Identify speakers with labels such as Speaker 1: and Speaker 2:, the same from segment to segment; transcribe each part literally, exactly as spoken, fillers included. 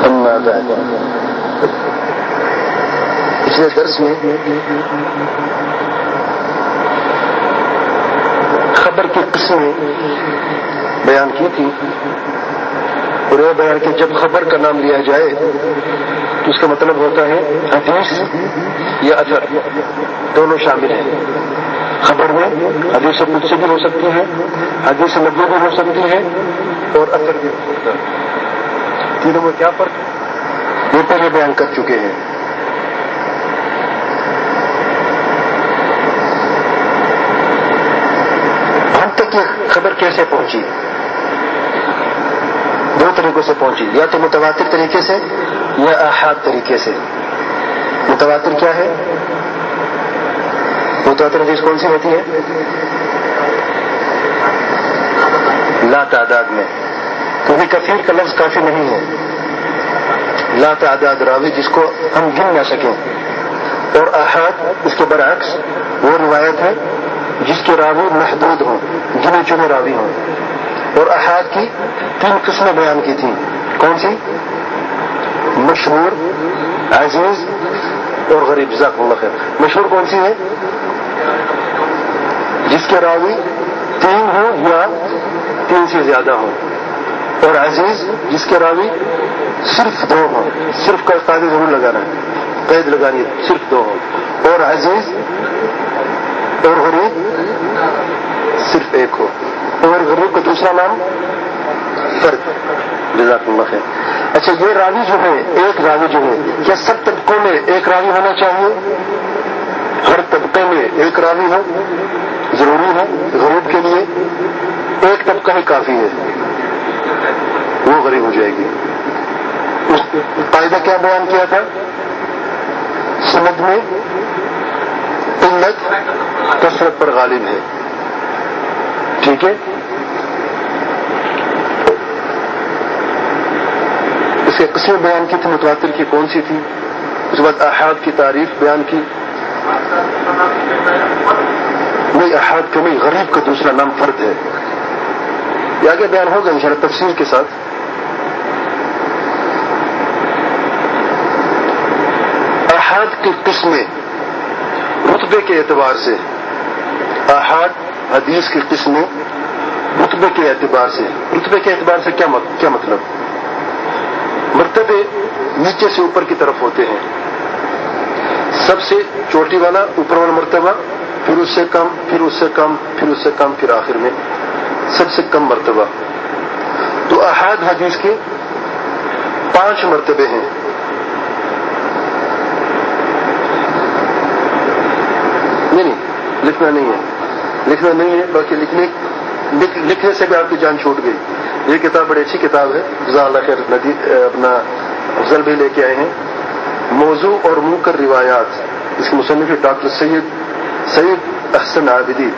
Speaker 1: أما بعد پچھلے درس میں خبر کی قسمیں بیان کی تھی اور یہ بیان کہ جب خبر کا نام لیا جائے تو اس کا مطلب ہوتا ہے حدیث یا اثر، دونوں شامل ہیں۔ خبر میں حدیث قدسی بھی ہو سکتی ہے، حدیث نبوی بھی ہو سکتی ہے اور اثر بھی ہو سکتا ہے۔ تینوں میں کیا فرق یہ پہلے بیان کر چکے ہیں۔ ہم تک یہ خبر کیسے پہنچی؟ دو طریقوں سے پہنچی، یا تو متواتر طریقے سے یا احاد طریقے سے۔ متواتر کیا ہے؟ متواتر حدیث کون سی ہوتی ہے؟ لا تعداد میں، کیونکہ کثیر کا لفظ کافی نہیں ہے۔ لا تعداد راوی جس کو ہم گن نہ سکیں، اور احاد اس کے برعکس وہ روایت ہے جس کے راوی محدود ہوں، گنے چنے راوی ہوں۔ اور احاد کی تین قسمیں بیان کی تھیں، کون سی؟ مشہور، عزیز اور غریب۔ جزاک اللہ خیر۔ مشہور کون سی ہے؟ جس کے راوی تین ہوں یا تین سے زیادہ ہوں، اور عزیز جس کے راوی صرف دو ہوں۔ صرف کا قاعدہ ضرور لگانا ہے، قید لگانی ہے، صرف دو ہوں۔ اور عزیز اور غریب صرف ایک ہو، اور غریب کا دوسرا نام فرد۔ جزاک اللہ خیر۔ اچھا، یہ راوی جو ہے، ایک راوی جو ہے، کیا سب طبقوں میں ایک راوی ہونا چاہیے؟ ہر طبقے میں ایک راوی ہو ضروری ہے؟ غریب کے لیے ایک طبقہ ہی کافی ہے، وہ غریب ہو جائے گی۔ اس قاعدہ کیا بیان کیا تھا؟ سند میں قلت کثرت پر غالب ہے، ٹھیک ہے؟ اس کے قسمیں بیان کی تھی، متواتر کی کون سی تھی؟ اس کے بعد احاد کی تعریف بیان کی۔ نہیں، احاد کا نہیں، غریب کا دوسرا نام فرد ہے۔ یہ آگے بیان ہوگا انشاءاللہ تفصیل کے ساتھ۔ احاد کی قسمیں رتبے کے اعتبار سے، احاد حدیث کی قسمیں رتبے کے اعتبار سے۔ رتبے کے اعتبار سے کیا مطلب؟ مرتبے نیچے سے اوپر کی طرف ہوتے ہیں، سب سے چوٹی والا اوپر والا مرتبہ، پھر اس سے کم، پھر اس سے کم، پھر اس سے کم، پھر آخر میں سب سے کم مرتبہ۔ تو احاد حدیث کے پانچ مرتبے ہیں۔ نہیں نہیں لکھنا نہیں ہے، لکھنا نہیں ہے، باقی لکھنے لکھنے سے بھی آپ کی جان چھوٹ گئی۔ یہ کتاب بڑی اچھی کتاب ہے، جزاک اللہ خیر۔ ندی اپنا افضل بھی لے کے آئے ہیں، موضوع اور منکر روایات۔ اس کے مصنف ڈاکٹر سید سید احسن عابدی،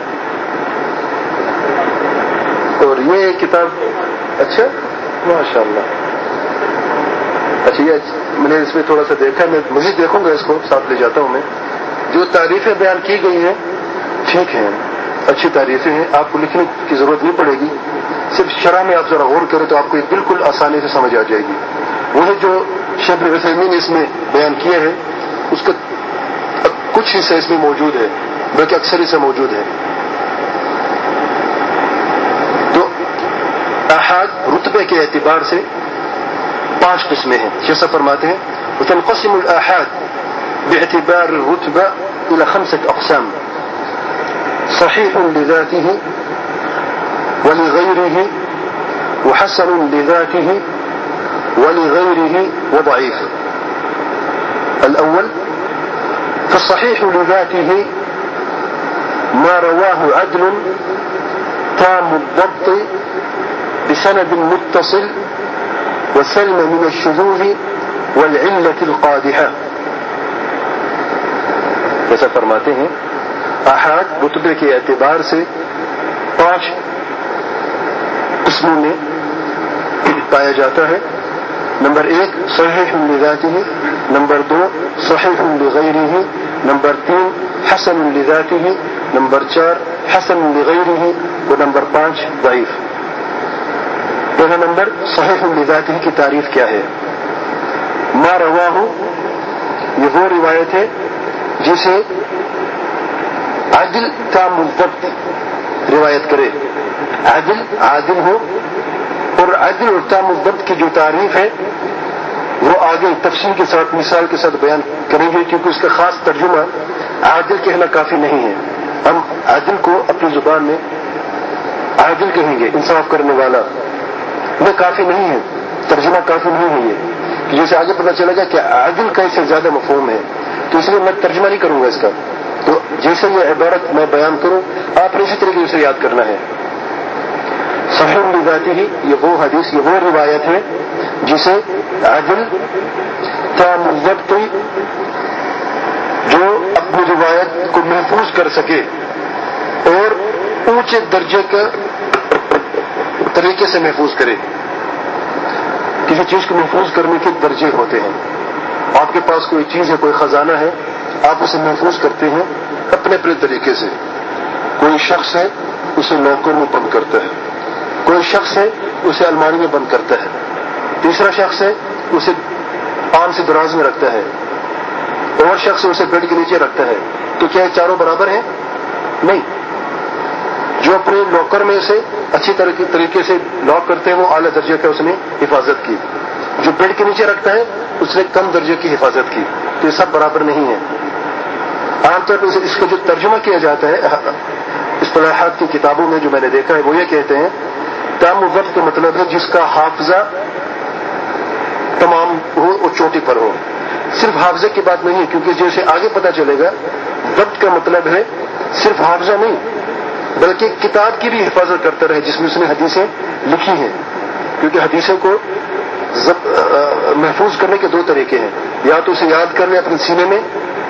Speaker 1: اور یہ کتاب اچھا ماشاء اللہ۔ اچھا، یہ میں نے اس میں تھوڑا سا دیکھا، میں مزید دیکھوں گا، اس کو ساتھ لے جاتا ہوں میں۔ جو تعریفیں بیان کی گئی ہیں ٹھیک ہیں، اچھی تعریفیں ہیں، آپ کو لکھنے کی ضرورت نہیں پڑے گی، صرف شرح میں آپ ذرا غور کریں تو آپ کو یہ بالکل آسانی سے سمجھ آ جائے گی۔ وہی جو شیخ ابن عثیمین نے اس میں بیان کیا ہے، اس کا کچھ حصہ اس میں موجود ہے، بلکہ اکثر حصہ موجود ہے۔ تو احاد رتبے کے اعتبار سے پانچ قسمیں ہیں۔ جیسا فرماتے ہیں وتنقسم الآحاد باعتبار الرتبة إلى خمسة أقسام: صحيح لذاته ولغيره وحسن لذاته ولغيره وضعيف. الأول فالصحيح لذاته ما رواه عدل تام الضبط بسند متصل وسلم من الشذوذ والعلة القادحة. جیسا فرماتے ہیں احاد رتبے کے اعتبار سے پانچ قسموں میں پایا جاتا ہے۔ نمبر ایک صحیح لذاته، نمبر دو صحیح لغیرہ، نمبر تین حسن لذاته، نمبر چار حسن لغیرہ، اور نمبر پانچ ضعیف۔ پہلا نمبر صحیح لذاته کی تعریف کیا ہے؟ ما رواہ یہ وہ روایت ہے جسے عدل تام الضبط روایت کرے، عدل عادل ہو، اور عدل اور تام الضبط کی جو تعریف ہے وہ آگے تفصیل کے ساتھ مثال کے ساتھ بیان کریں گے، کیونکہ اس کا خاص ترجمہ عادل کہنا کافی نہیں ہے. ہم عادل کو اپنی زبان میں عادل کہیں گے، انصاف کرنے والا، وہ کافی نہیں ہے، ترجمہ کافی نہیں ہے یہ، جیسے آگے پتہ چلے گا کہ عادل کا اس سے زیادہ مفہوم ہے، تو اس لیے میں ترجمہ نہیں کروں گا اس کا. تو جیسے یہ عبارت میں بیان کروں آپ نے اسی طریقے سے یاد کرنا ہے. صحیح لذاتی ہی یہ وہ حدیث، یہ وہ روایت ہے جسے عدل تام الضبط جو اپنی روایت کو محفوظ کر سکے اور اونچے درجے کے طریقے سے محفوظ کرے. کسی چیز کو محفوظ کرنے کے درجے ہوتے ہیں. آپ کے پاس کوئی چیز ہے، کوئی خزانہ ہے، آپ اسے محفوظ کرتے ہیں اپنے اپنے طریقے سے. کوئی شخص ہے اسے لاکر میں بند کرتا ہے، کوئی شخص ہے اسے الماری میں بند کرتا ہے، تیسرا شخص ہے اسے آن سے دراز میں رکھتا ہے، اور شخص اسے بیڈ کے نیچے رکھتا ہے. تو کیا یہ چاروں برابر ہیں؟ نہیں. جو اپنے لاکر میں سے اچھی طریقے سے لاک کرتے ہیں وہ اعلیٰ درجے کا اس نے حفاظت کی، جو بیڈ کے نیچے رکھتا ہے اس نے کم درجے کی حفاظت کی. تو یہ سب برابر نہیں ہے. عام طور پر اس کا جو ترجمہ کیا جاتا ہے اصطلاحات کی کتابوں میں جو میں نے دیکھا ہے وہ یہ کہتے ہیں تام الضبط کا مطلب ہے جس کا حافظہ تمام ہو اور چوٹی پر ہو. صرف حافظے کی بات نہیں ہے، کیونکہ جیسے آگے پتہ چلے گا ضبط کا مطلب ہے صرف حافظہ نہیں بلکہ کتاب کی بھی حفاظت کرتا رہے جس میں اس نے حدیثیں لکھی ہیں. کیونکہ حدیثوں کو محفوظ کرنے کے دو طریقے ہیں، یا تو اسے یاد کر لے اپنے سینے میں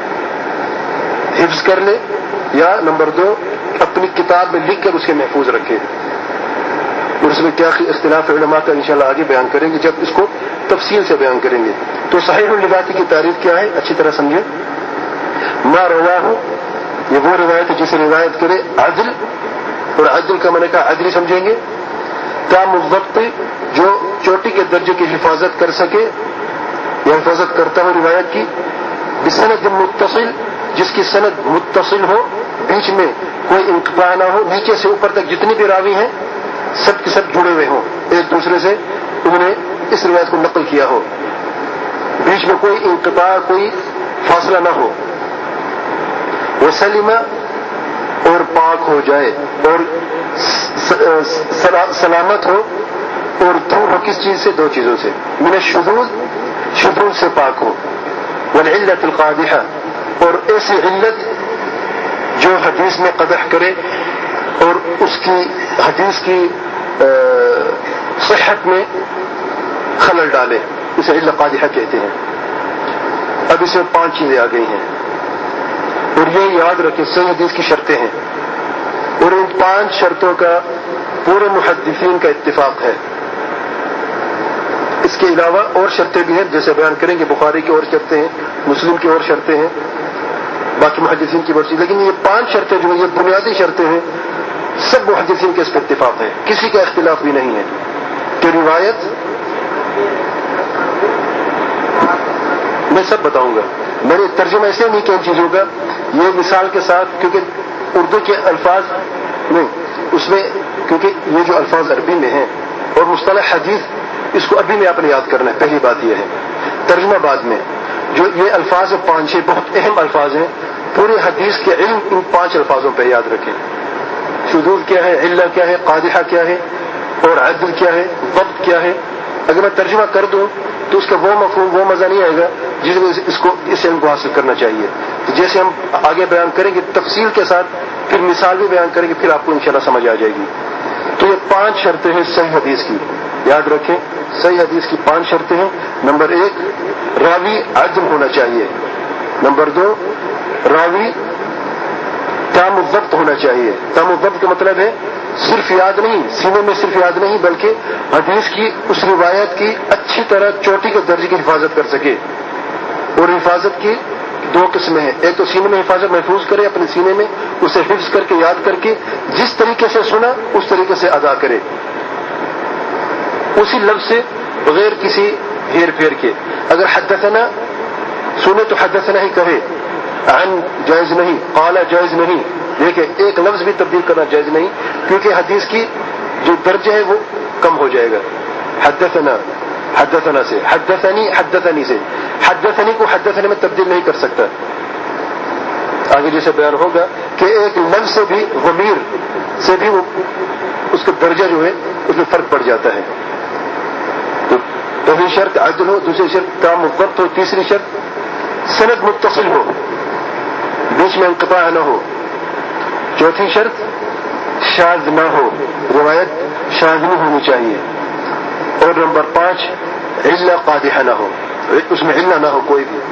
Speaker 1: حفظ کر لے، یا نمبر دو اپنی کتاب میں لکھ کر اس کے محفوظ رکھے. اور اس میں کیا اختلاف علماء کا انشاءاللہ آگے بیان کریں گے جب اس کو تفصیل سے بیان کریں گے. تو صحیح اللغاتی کی تعریف کیا ہے اچھی طرح سمجھیں. ما رواہ یہ وہ روایت ہے جسے روایت کرے عدل، اور عدل کا معنی کا عدلی سمجھیں گے. تام الضبط جو چوٹی کے درجے کی حفاظت کر سکے یا حفاظت کرتا ہو روایت کی. بسند متصل جس کی سند متصل ہو، بیچ میں کوئی انقطاع نہ ہو، نیچے سے اوپر تک جتنی بھی راوی ہیں سب کے سب جڑے ہوئے ہوں، ایک دوسرے سے انہوں نے اس روایت کو نقل کیا ہو، بیچ میں کوئی انقطاع کوئی فاصلہ نہ ہو. وسلم اور پاک ہو جائے اور سلامت ہو اور دور ہو کس چیز سے؟ دو چیزوں سے. من الشذوذ شذوذ سے پاک ہو، والعلت القادحہ اور ایسی علت جو حدیث میں قدح کرے اور اس کی حدیث کی صحت میں خلل ڈالے، اسے علت قادحہ کہتے ہیں. اب اس میں پانچ چیزیں آ گئی ہیں اور یہ یاد رکھیں صحیح حدیث کی شرطیں ہیں، اور ان پانچ شرطوں کا پورے محدثین کا اتفاق ہے. اس کے علاوہ اور شرطیں بھی ہیں جیسے بیان کریں گے، بخاری کی اور شرطیں ہیں، مسلم کی اور شرطیں ہیں، باقی محدثین کی بڑی، لیکن یہ پانچ شرطیں جو ہیں یہ بنیادی شرطیں ہیں، سب محدثین کے اس پر اتفاق ہے، کسی کا اختلاف بھی نہیں ہے کہ روایت میں سب بتاؤں گا. میں نے ترجمہ ایسے نہیں کیا ان چیزوں کا، یہ مثال کے ساتھ، کیونکہ اردو کے الفاظ نہیں اس میں، کیونکہ یہ جو الفاظ عربی میں ہیں اور مصطلح حدیث اس کو عربی میں آپ نے یاد کرنا ہے. پہلی بات یہ ہے، ترجمہ بعد میں. جو یہ الفاظ پانچ چھ بہت اہم الفاظ ہیں، پورے حدیث کے علم ان پانچ الفاظوں پہ یاد رکھیں. شذوذ کیا ہے، علت کیا ہے، قادحہ کیا ہے، اور عدل کیا ہے، ضبط کیا ہے. اگر میں ترجمہ کر دوں تو اس کا وہ مفہوم وہ مزہ نہیں آئے گا جس میں اس کو اس علم کو حاصل کرنا چاہیے. تو جیسے ہم آگے بیان کریں گے تفصیل کے ساتھ، پھر مثال بھی بیان کریں گے، پھر آپ کو انشاءاللہ سمجھ آ جائے گی. تو یہ پانچ شرطیں ہیں صحیح حدیث کی، یاد رکھیں. صحیح حدیث کی پانچ شرطیں ہیں. نمبر ایک، راوی عدل ہونا چاہیے. نمبر دو، راوی تام الضبط ہونا چاہیے. تام الضبط کا مطلب ہے صرف یاد نہیں، سینے میں صرف یاد نہیں، بلکہ حدیث کی اس روایت کی اچھی طرح چوٹی کے درجے کی حفاظت کر سکے. اور حفاظت کی دو قسمیں ہیں، ایک تو سینے میں حفاظت محفوظ کرے اپنے سینے میں، اسے حفظ کر کے یاد کر کے جس طریقے سے سنا اس طریقے سے ادا کرے، اسی لفظ سے بغیر کسی ہیر پھیر کے. اگر حدثنا سنے تو حدثنا ہی کہے, عن جائز نہیں, قال جائز نہیں. دیکھیں ایک لفظ بھی تبدیل کرنا جائز نہیں, کیونکہ حدیث کی جو درجہ ہے وہ کم ہو جائے گا. حدثنا حدثنا سے, حدثنی حدثنی سے, حدثنی کو حدثنی میں تبدیل نہیں کر سکتا. آگے جیسے بیان ہوگا کہ ایک لفظ سے بھی, ضمیر سے بھی وہ اس کا درجہ جو ہے اس میں فرق پڑ جاتا ہے. تو پہلی شرط عدل ہو, دوسری شرط تام ضبط ہو, تیسری شرط سند متصل ہو, بیچ میں انقطاع نہ ہو, چوتھی شرط شاذ نہ ہو, روایت شاذ نہیں ہونی چاہیے, اور نمبر پانچ علہ قادحہ نہ ہو, اس میں علہ نہ ہو کوئی بھی.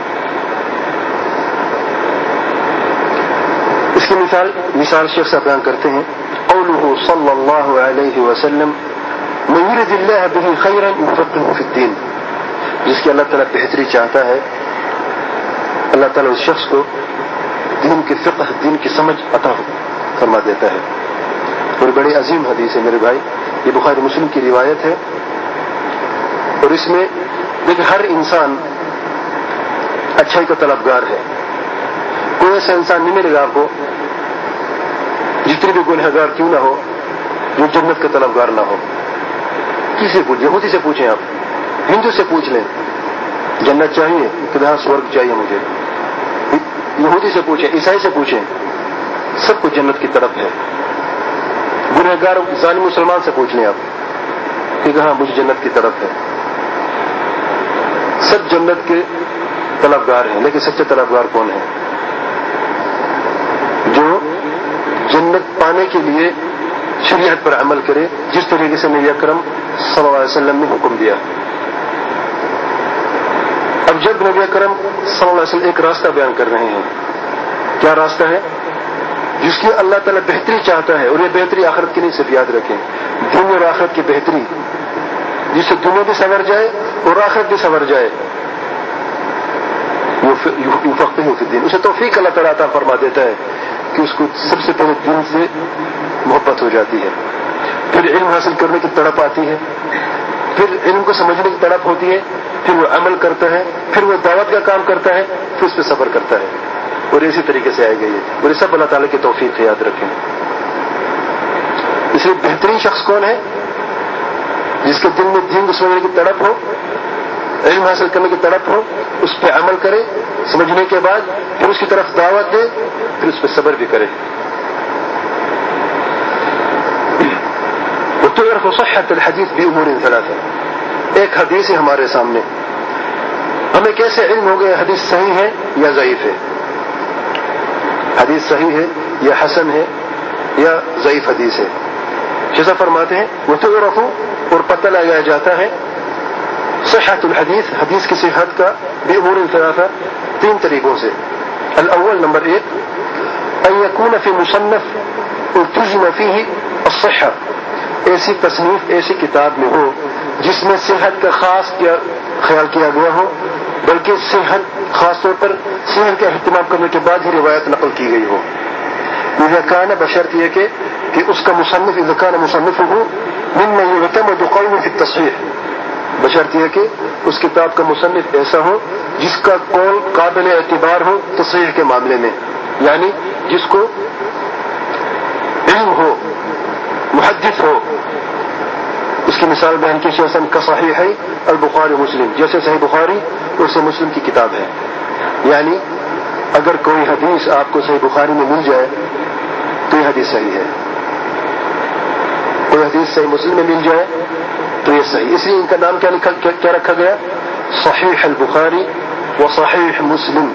Speaker 1: اس کی مثال مثال شیخ صاحب بیان کرتے ہیں, قوله صلی اللہ علیہ وسلم من یرد اللہ بہ خیرا یفقہہ فی الدین. جس کی اللہ تعالیٰ بہتری چاہتا ہے, اللہ تعالیٰ اس شخص کو دین کی فقہ, دین کی سمجھ عطا فرما دیتا ہے. اور بڑی عظیم حدیث ہے میرے بھائی, یہ بخاری مسلم کی روایت ہے. اور اس میں دیکھ ہر انسان اچھائی کا طلبگار ہے. کوئی ایسا انسان نہیں ملے گا آپ کو, جتنے بھی گنہگار کیوں نہ ہو, جو جنت کا طلبگار نہ ہو. کسی سے پوچھیں, یہودی سے پوچھیں, آپ ہندو سے پوچھ لیں جنت چاہیے کہ ہاں سورگ چاہیے مجھے. یہودی سے پوچھیں, عیسائی سے پوچھیں, سب کو جنت کی طرف ہے. گنہگار ظالم مسلمان سے پوچھ لیں آپ کہ ہاں مجھے جنت کی طرف ہے. سب جنت کے طلبگار ہیں, لیکن سچے طلبگار کون ہیں؟ جو جنت پانے کے لیے شریعت پر عمل کرے, جس طریقے سے نبی اکرم صلی اللہ علیہ وسلم نے حکم دیا. اب جب نبی اکرم صلی اللہ علیہ وسلم ایک راستہ بیان کر رہے ہیں, کیا راستہ ہے؟ جس کی اللہ تعالیٰ بہتری چاہتا ہے, اور یہ بہتری آخرت کی نہیں, صرف یاد رکھیں دنیا اور آخرت کی بہتری, جس سے دنیا بھی سنور جائے اور آخرت بھی سنور جائے. یفقہہ فی الدین, اسے توفیق اللہ تعالیٰ عطا فرما دیتا ہے کہ اس کو سب سے پہلے دین سے محبت ہو جاتی ہے, پھر علم حاصل کرنے کی تڑپ آتی ہے, پھر علم کو سمجھنے کی تڑپ ہوتی ہے, پھر وہ عمل کرتا ہے, پھر وہ دعوت کا کام کرتا ہے, پھر اس پہ صبر کرتا ہے, اور اسی طریقے سے آئے گا یہ. اور یہ سب اللہ تعالیٰ کی توفیق ہے, یاد رکھیں. اس لیے بہترین شخص کون ہے؟ جس کے دل میں دین کو سمجھنے کی تڑپ ہو, علم حاصل کرنے کی تڑپ ہو, اس پہ عمل کرے, سمجھنے کے بعد پھر اس کی طرف دعوت دے, پھر اس پہ صبر بھی کرے. وتعرف صحة الحديث بأمور ثلاثة. ایک حدیث ہے ہمارے سامنے, ہمیں کیسے علم ہو گیا حدیث صحیح ہے یا ضعیف ہے, حدیث صحیح ہے یا حسن ہے یا ضعیف حدیث ہے. جیسا فرماتے ہیں وتعرف, اور پتہ لگایا جاتا ہے صحة الحدیث, حدیث کی صحت کا, بأمور ثلاثة, تین طریقوں سے. الاول, نمبر ایک, ان يكون في مصنف التزم فيه الصحة, ایسی تصنیف, ایسی کتاب میں ہو جس میں صحت کا خاص کیا خیال کیا گیا ہو, بلکہ صحت خاص طور پر صحت کا اہتمام کرنے کے بعد ہی روایت نقل کی گئی ہو. اذا كان, بشرط یہ کہ کہ اس کا مصنف, اذا كان مصنفه ممن يعتمد قوله في التصحيح, بشرط یہ کہ اس کتاب کا مصنف ایسا ہو جس کا قول قابل اعتبار ہو تصحیح کے معاملے میں, یعنی جس کو علم ہو, محدث ہو. اس کی مثال بیان کی شیخ کا صحیح ہے البخاری مسلم, جیسے صحیح بخاری اور صحیح مسلم کی کتاب ہے. یعنی اگر کوئی حدیث آپ کو صحیح بخاری میں مل جائے تو یہ حدیث صحیح ہے, کوئی حدیث صحیح مسلم میں مل جائے تو یہ صحیح. اس لیے ان کا نام کیا, کیا رکھا گیا؟ صحیح البخاری و صحیح مسلم.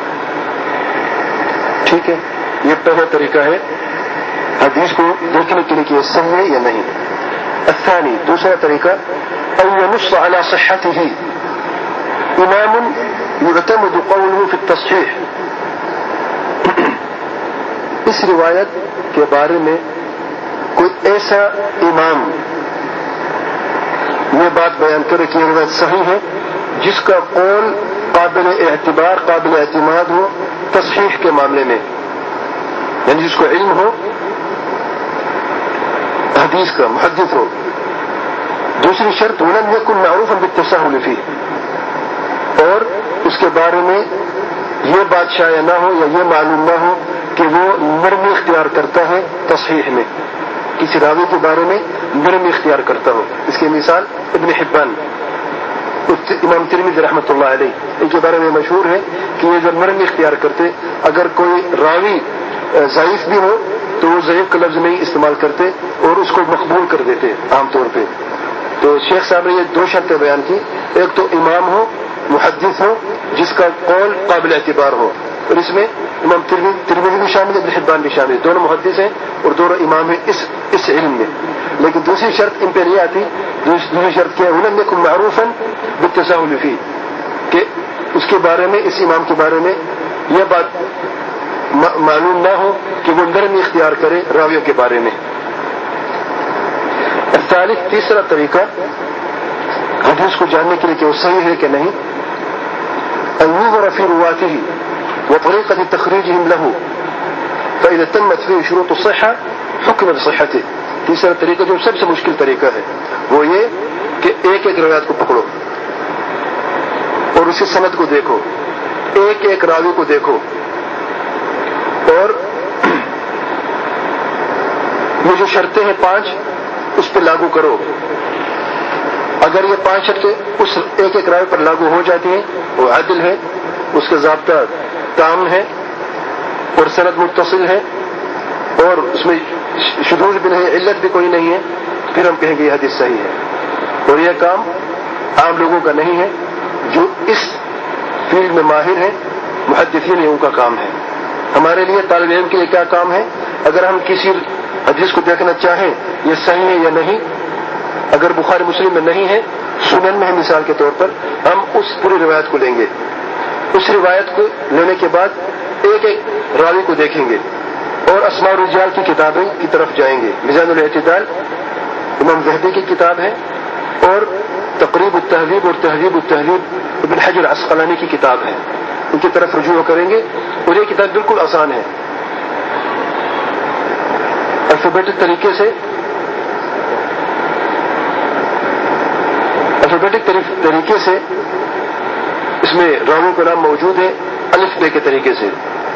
Speaker 1: ٹھیک ہے, یہ پہلا طریقہ ہے حدیث کو دیکھنے کے لیے کہ یہ صحیح ہے یا نہیں. الثانی, دوسرا طریقہ, ان ينص على صحته امام يعتمد قوله في التصحيح, اس روایت کے بارے میں کوئی ایسا امام یہ بات بیان کرے کہ یہ روایت صحیح ہے, جس کا قول قابل اعتبار, قابل اعتماد ہو تصحیح کے معاملے میں, یعنی جس کو علم ہو حدیث کا, محدث ہو, دوسری شرط ولم یکن معروفا بالتساہل فیہ، اور اس کے بارے میں یہ بات شائع نہ ہو یا یہ معلوم نہ ہو کہ وہ نرمی اختیار کرتا ہے تصحیح میں، کسی راوی کے بارے میں نرمی اختیار کرتا ہو. اس کی مثال ابن حبان، امام ترمذی رحمۃ اللہ علیہ، ان کے بارے میں مشہور ہے کہ یہ جب نرمی اختیار کرتے، اگر کوئی راوی ضعیف بھی ہو تو وہ ضعیف کا لفظ نہیں استعمال کرتے اور اس کو مقبول کر دیتے عام طور پہ. تو شیخ صاحب نے یہ دو شرطیں بیان کی، ایک تو امام ہو، محدث ہو، جس کا قول قابل اعتبار ہو، اور اس میں امام ترمذی بھی شامل ہے، ابن حبان بھی شامل ہے، دونوں محدث ہیں اور دونوں امام ہیں اس اس علم میں. لیکن دوسری شرط ان پہ نہیں آتی. دوسری شرط کیا ہے؟ ولم یکن معروفا بالتساہل فیہ، کہ اس کے بارے میں، اس امام کے بارے میں یہ بات معلوم نہ ہو کہ وہ نرمی اختیار کرے راویوں کے بارے میں. الثالث، تیسرا طریقہ حدیث کو جاننے کے لیے کہ وہ صحیح ہے کہ نہیں، ان ينظر في رواته وطريقة تخريجهم له فإذا تمت فيه شروط الصحة حكم بصحته. تیسرا طریقہ جو سب سے مشکل طریقہ ہے وہ یہ کہ ایک ایک روایت کو پکڑو اور اس کی سند کو دیکھو، ایک ایک راوی کو دیکھو، اور یہ جو شرطیں ہیں پانچ اس پہ لاگو کرو. اگر یہ پانچ شرطیں اس ایک ایک راوی پر لاگو ہو جاتی ہیں، وہ عدل ہے، اس کا ضابطہ تام ہے اور سند متصل ہے اور اس میں شذوذ بھی نہیں، علت بھی کوئی نہیں ہے، پھر ہم کہیں گے یہ حدیث صحیح ہے. اور یہ کام عام لوگوں کا نہیں ہے، جو اس فیلڈ میں ماہر ہیں، محدثین ہیں، ان کا کام ہے. ہمارے لیے طالب علم کے لیے کیا کام ہے؟ اگر ہم کسی حدیث کو دیکھنا چاہیں یہ صحیح ہے یا نہیں، اگر بخاری مسلم میں نہیں ہے، سنن میں ہے مثال کے طور پر، ہم اس پوری روایت کو لیں گے. اس روایت کو لینے کے بعد ایک ایک راوی کو دیکھیں گے اور اسماء الرجال کی کتابیں کی طرف جائیں گے. میزان الاعتدال امام ذہبی کی کتاب ہے، اور تقریب التہذیب اور تہذیب التہذیب ابن حجر عسقلانی کی کتاب ہے. ان کی طرف رجوع کریں گے اور یہ کتاب بالکل آسان ہے. الفابیٹک طریقے سے الفابیٹک طریقے سے اس میں راوی کا نام موجود ہے، الف بے کے طریقے سے.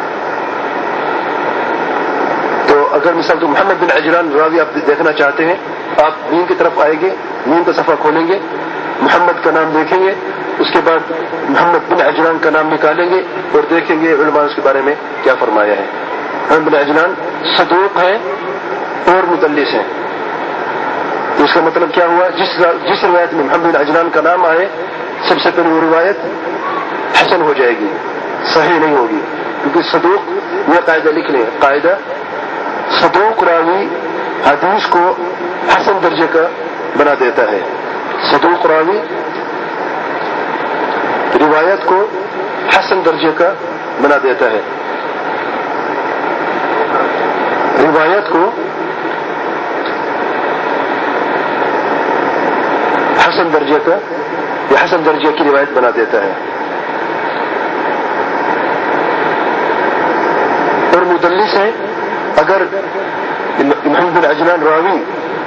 Speaker 1: تو اگر مثال تو محمد بن عجلان راوی آپ دیکھنا چاہتے ہیں، آپ نیم کی طرف آئیں گے، نیم کا صفحہ کھولیں گے، محمد کا نام دیکھیں گے، اس کے بعد محمد بن عجلان کا نام نکالیں گے اور دیکھیں گے علماء اس کے بارے میں کیا فرمایا ہے. محمد بن عجلان صدوق ہیں اور مدلس ہیں. تو اس کا مطلب کیا ہوا؟ جس جس روایت میں محمد بن عجلان کا نام آئے سب سے پہلے وہ روایت حسن ہو جائے گی، صحیح نہیں ہوگی، کیونکہ صدوق، یہ قاعدہ لکھ لیں، قاعدہ صدوق راوی حدیث کو حسن درجے کا بنا دیتا ہے. صدوق راوی روایت کو حسن درجے کا بنا دیتا ہے. روایت کو حسن درجے کا یا حسن درجے کی روایت بنا دیتا ہے. اور مدلس ہے، اگر محمد بن عجلان راوی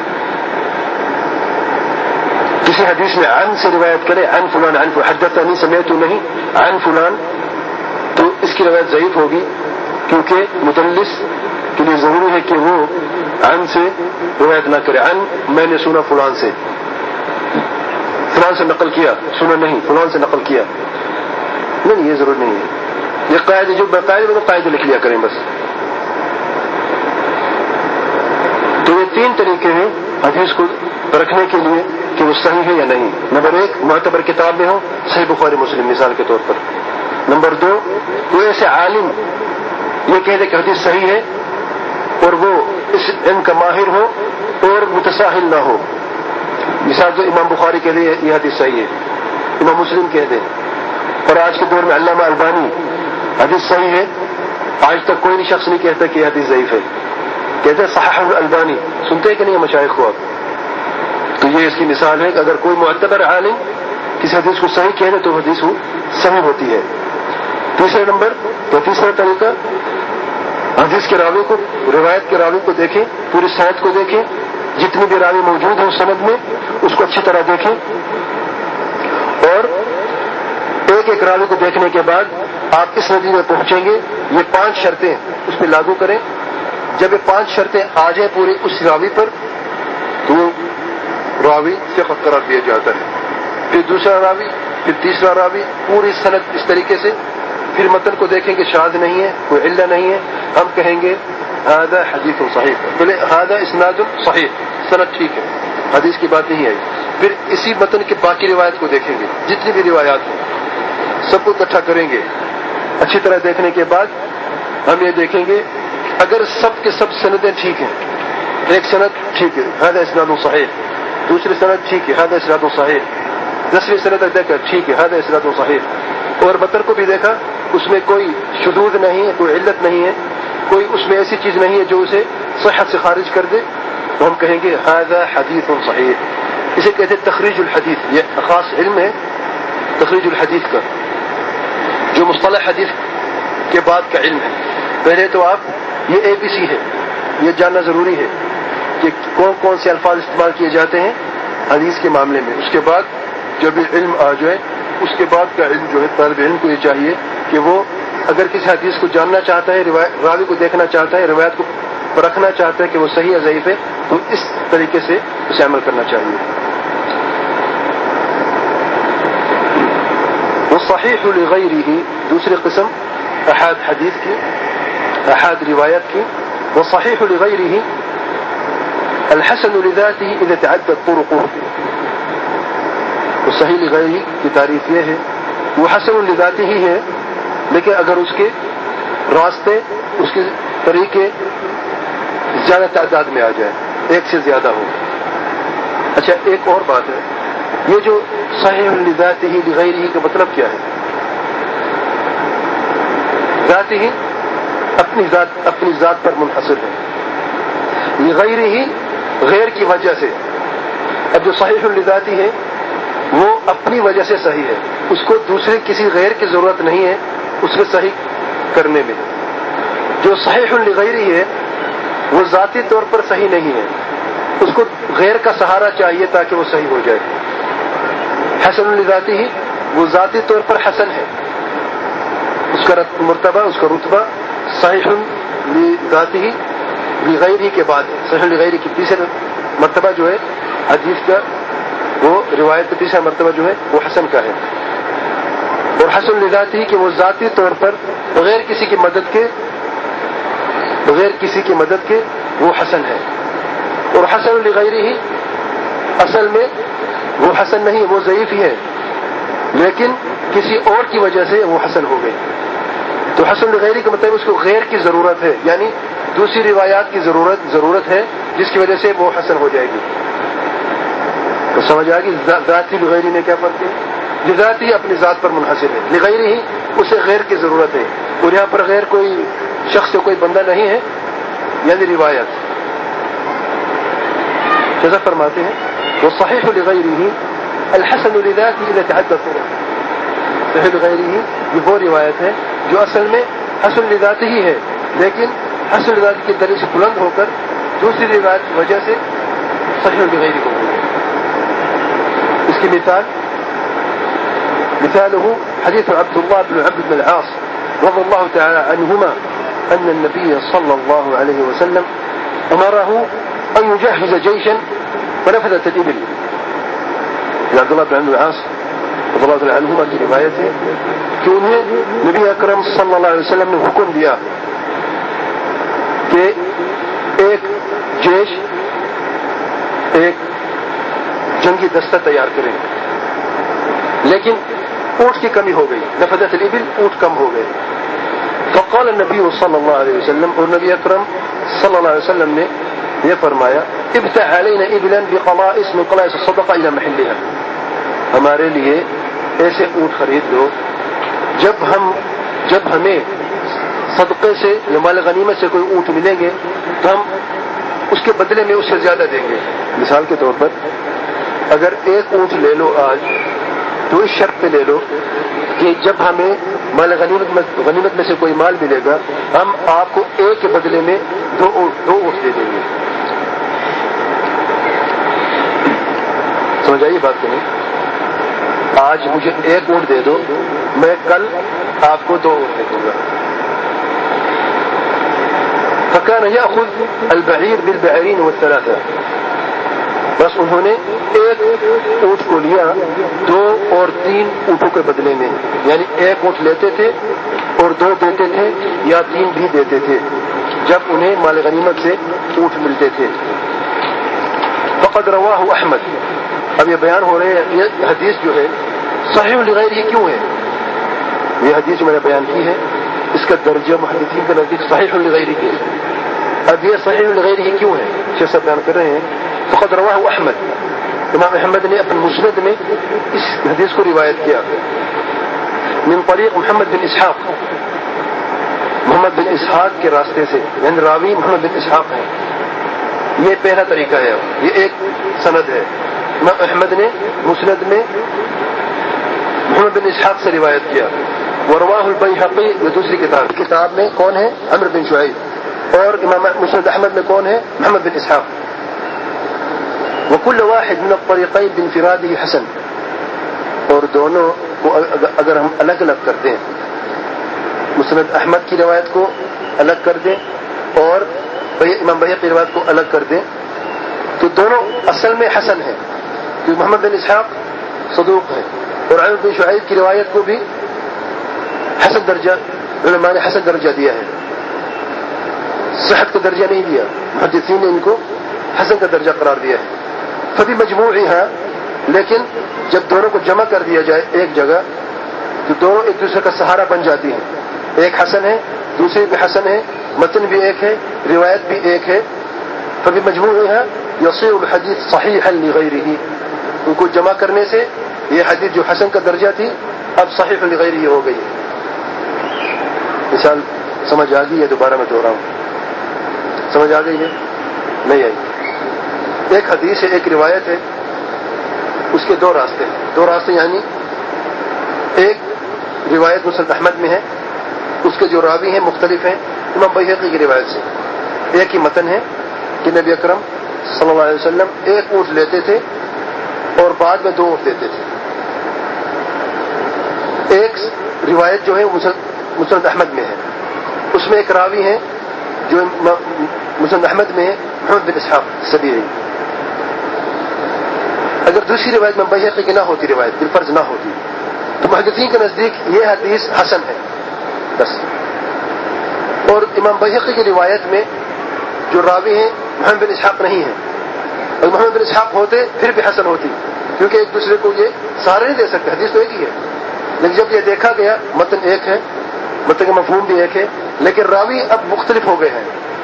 Speaker 1: کسی حدیث میں عن سے روایت کرے، عن فلان عن فلان، حدثنی سمعت نہیں، عن فلان، تو اس کی روایت ضعیف ہوگی، کیونکہ مدلس کے لیے ضروری ہے کہ وہ عن سے روایت نہ کرے. عن میں نے سنا فلان سے، فلان سے نقل کیا، سنا نہیں، فلان سے نقل کیا، نہیں، یہ ضرور نہیں ہے. یہ قاعدے جو باقاعدے میں قاعدے لکھ لیا کریں بس. تو یہ تین طریقے ہیں حدیث کو رکھنے کے لیے کہ وہ صحیح ہے یا نہیں. نمبر ایک، معتبر کتاب میں ہو، صحیح بخاری مسلم مثال کے طور پر. نمبر دو، کوئی ایسے عالم یہ کہہ دے کہ حدیث صحیح ہے اور وہ اس علم کا ماہر ہو اور متساہل نہ ہو. مثال جو امام بخاری کہہ دے یہ حدیث صحیح ہے، امام مسلم کہہ دے، اور آج کے دور میں علامہ البانی حدیث صحیح ہے، آج تک کوئی نہیں شخص نہیں کہتا کہ یہ حدیث ضعیف ہے، کہتے ہیں صحیح الالبانی. سنتے ہیں کہ نہیں مشائخ کو آپ؟ تو یہ اس کی مثال ہے کہ اگر کوئی معتبر عالم کسی حدیث کو صحیح کہہ دے تو حدیث وہ صحیح ہوتی ہے. تیسرے نمبر تو تیسرا طریقہ، حدیث کے راوی کو، روایت کے راوی کو دیکھیں، پوری صحت کو دیکھیں، جتنے بھی راوی موجود ہیں اس سند میں اس کو اچھی طرح دیکھیں، اور ایک ایک راوی کو دیکھنے کے بعد آپ اس نتیجے میں پہنچیں گے یہ پانچ شرطیں اس پہ لاگو کریں. جب یہ پانچ شرطیں آ جائیں پورے اس راوی پر تو راوی ثقہ قرار دیا جاتا ہے. پھر دوسرا راوی، پھر تیسرا راوی، پوری سند اس طریقے سے. پھر متن کو دیکھیں گے شاذ نہیں ہے، کوئی علہ نہیں ہے، ہم کہیں گے ھذا حدیث صحیح، بولے ھذا اسناد صحیح، سند ٹھیک ہے، حدیث کی بات نہیں آئی. پھر اسی متن کے باقی روایت کو دیکھیں گے، جتنی بھی روایات ہیں سب کو اکٹھا کریں گے. اچھی طرح دیکھنے کے بعد ہم یہ دیکھیں گے اگر سب کے سب سندیں ٹھیک ہیں، ایک سند ٹھیک ہے ھذا اسناد صحیح، دوسری سند ٹھیک ہے ھذا اسناد صحیح، دسویں سند تک دیکھا ٹھیک ہے ھذا اسناد صحیح، اور متن کو بھی دیکھا اس میں کوئی شذوذ نہیں ہے، کوئی علت نہیں ہے، کوئی اس میں ایسی چیز نہیں ہے جو اسے صحت سے خارج کر دے، تو ہم کہیں گے ھذا حدیث صحیح. اسے کہتے ہیں تخریج الحدیث. یہ خاص علم ہے تخریج الحدیث کا، جو مصطلح حدیث کے بعد کا علم ہے. پہلے تو آپ یہ اے بی سی ہے، یہ جاننا ضروری ہے کہ کون کون سے الفاظ استعمال کیے جاتے ہیں حدیث کے معاملے میں. اس کے بعد جب علم آ جائے اس کے بعد کا علم جو ہے طالب علم کو یہ چاہیے کہ وہ اگر کسی حدیث کو جاننا چاہتا ہے، راوی کو دیکھنا چاہتا ہے، روایت کو پرکھنا چاہتا ہے کہ وہ صحیح یا ضعیف ہے، تو اس طریقے سے اسے عمل کرنا چاہیے. والصحیح لغیرہ، دوسری قسم احاد حدیث کی، احاد روایت کی. والصحیح لغیرہ الحسن لذاته اذا تعدت طرقه. وہ صحیح لغیرہ کی تعریف یہ ہے وہ حسن لذاته ہی ہے، لیکن اگر اس کے راستے، اس کے طریقے زیادہ تعداد میں آ جائے، ایک سے زیادہ ہو. اچھا ایک اور بات ہے، یہ جو صحیح لذاتہ لغیرہ کا مطلب کیا ہے؟ ذاتہ اپنی ذات اپنی ذات پر منحصر ہے، لغیرہ غیر کی وجہ سے. اب جو صحیح لذاتہ ہے وہ اپنی وجہ سے صحیح ہے، اس کو دوسرے کسی غیر کی ضرورت نہیں ہے اس کو صحیح کرنے میں. جو صحیح لغیرہ ہے وہ ذاتی طور پر صحیح نہیں ہے، اس کو غیر کا سہارا چاہیے تاکہ وہ صحیح ہو جائے. حسن لذاتہ ہی وہ ذاتی طور پر حسن ہے، اس کا مرتبہ، اس کا رتبہ صحیح لذاتہ ہی لغیرہ کے بعد ہے. صحیح لغیرہ کی تیسرا مرتبہ جو ہے حدیث کا، وہ روایت کا تیسرا مرتبہ جو ہے وہ حسن کا ہے. اور حسن لذاتہ ہی کہ وہ ذاتی طور پر بغیر کسی کی مدد کے بغیر کسی کی مدد کے وہ حسن ہے. اور حسن لغیرہ ہی اصل میں وہ حسن نہیں، وہ ضعیف ہی ہے، لیکن کسی اور کی وجہ سے وہ حسن ہو گئے. تو حسن لغیرہ کا مطلب اس کو غیر کی ضرورت ہے، یعنی دوسری روایات کی ضرورت ضرورت ہے جس کی وجہ سے وہ حسن ہو جائے گی. تو سمجھ آ گئی ذاتی لغیرہ میں کیا فرق ہے؟ ذاتی اپنی ذات پر منحصر ہے، لغیرہ ہی اسے غیر کی ضرورت ہے. اور یہاں پر غیر کوئی شخص کوئی بندہ نہیں ہے، یعنی روایت. جیسا فرماتے ہیں وہ صحیح لغیرہ الحسن لذاته اذا تعدت طرق. صحیح لغیرہ یہ وہ روایت ہے جو اصل میں حسن لذاته ہی ہے، لیکن حسن لذاته کے درجے سے بلند ہو کر دوسری روایت کی وجہ سے صحیح لغیرہ ہو گئی. اس کی مثال مثاله حديث عبد الله بن عبد بن العاص رضي الله تعالى عنهما أن النبي صلى الله عليه وسلم أمره أن يجهز جيشا فنفذت الإبل. عبد الله بن عبد العاص رضي الله تعالى عنهما في روايته کہ انہیں نبی اکرم صلی اللہ علیہ وسلم نے حکم دیا کہ ایک جیش، ایک جنگی دستہ تیار کریں، لیکن اونٹ کی کمی ہو گئی. نفذت الابل، اونٹ کم ہو گئے. فقال النبی صلی اللہ علیہ وسلم، اور نبی اکرم صلی اللہ علیہ وسلم نے یہ فرمایا ابتع علینا ابلا بقلائص من قلائص الصدقہ الى محلها. ہمارے لیے ایسے اونٹ خرید دو جب ہم جب ہمیں صدقے سے یا مال غنیمت سے کوئی اونٹ ملیں گے تو ہم اس کے بدلے میں اس سے زیادہ دیں گے. مثال کے طور پر اگر ایک اونٹ لے لو آج تو اس شرط پہ لے لو کہ جب ہمیں مال غنیمت میں غنیمت میں سے کوئی مال ملے گا ہم آپ کو ایک کے بدلے میں دو اونٹ دو اونٹ دے دیں گے. سمجھ آئیے بات کو نہیں؟ آج مجھے ایک اونٹ دے دو، میں کل آپ کو دو اونٹ دے دوں گا. فكان يأخذ البعير بالبعيرين والثلاثة. بس انہوں نے ایک اونٹ کو لیا دو اور تین اونٹوں کے بدلے میں، یعنی ایک اونٹ لیتے تھے اور دو دیتے تھے یا تین بھی دیتے تھے جب انہیں مال غنیمت سے اونٹ ملتے تھے. فقد رواه احمد. اب یہ بیان ہو رہے ہیں یہ حدیث جو ہے صحیح لغیر یہ کیوں ہے؟ یہ حدیث جو میں نے بیان کی ہے اس کا درجہ محدثین کے نزدیک صحیح لغیر کے. اب یہ صحیح لغیر یہ کیوں ہے؟ شیخ صاحب بیان کر رہے ہیں فقد رواه احمد. امام احمد نے اپنے مسند میں اس حدیث کو روایت کیا من طریق محمد بن اسحاق، محمد بن اسحاق کے راستے سے، یعنی راوی محمد بن اسحاق ہے. یہ پہلا طریقہ ہے، یہ ایک سند ہے. امام احمد نے مسند میں محمد بن اسحاق سے روایت کیا. ورواہ البیہقی یہ دوسری کتاب کتاب میں کون ہے؟ عمرو بن شعیب. اور امام مسند احمد میں کون ہے؟ محمد بن اسحاق. وكل واحد من الطريقين بانفراده حسن. اور دونوں کو اگر ہم الگ الگ کر دیں، مسند احمد کی روایت کو الگ کر دیں اور امام بیہقی کی روایت کو الگ کر دیں تو دونوں اصل میں حسن ہیں، کیونکہ محمد بن اسحاق صدوق ہے اور عمرو بن شعیب کی روایت کو بھی حسن درجہ علماء نے حسن درجہ دیا ہے، صحت کا درجہ نہیں دیا. محدثین نے ان کو حسن کا درجہ قرار دیا ہے. فبی مجموعی ہے، لیکن جب دونوں کو جمع کر دیا جائے ایک جگہ تو دونوں ایک دوسرے کا سہارا بن جاتی ہیں. ایک حسن ہے، دوسری بھی حسن ہے، متن بھی ایک ہے، روایت بھی ایک ہے. فبی مجموعی ہے یصیر الحدیث صحیحا لغیرہ. ان کو جمع کرنے سے یہ حدیث جو حسن کا درجہ تھی اب صحیح لغیرہ ہو گئی. مثال سمجھ آ گئی ہے؟ دوبارہ میں دوہراؤں، سمجھ آ گئی ہے؟ نہیں آئی؟ ایک حدیث ہے، ایک روایت ہے، اس کے دو راستے ہیں. دو راستے یعنی ایک روایت مسند احمد میں ہے، اس کے جو راوی ہیں مختلف ہیں امام بیہقی کی روایت سے. ایک ہی متن ہے کہ نبی اکرم صلی اللہ علیہ وسلم ایک اونٹ لیتے تھے اور بعد میں دو اونٹ دیتے تھے. ایک روایت جو ہے مسند احمد میں ہے، اس میں ایک راوی ہے جو مسند احمد میں ہے محمد بن اسحاق سبیعی. اگر دوسری روایت میں بیہقی کی نہ ہوتی، روایت بالفرض نہ ہوتی، تو محدثین کے نزدیک یہ حدیث حسن ہے بس. اور امام بیہقی کی روایت میں جو راوی ہیں محمد بن اسحاق نہیں ہے، اور محمد بن اسحاق ہوتے پھر بھی حسن ہوتی، کیونکہ ایک دوسرے کو یہ سہارا نہیں دے سکتے، حدیث تو ایک ہی ہے. لیکن جب یہ دیکھا گیا متن ایک ہے، متن کا مفہوم بھی ایک ہے، لیکن راوی اب مختلف ہو گئے ہیں.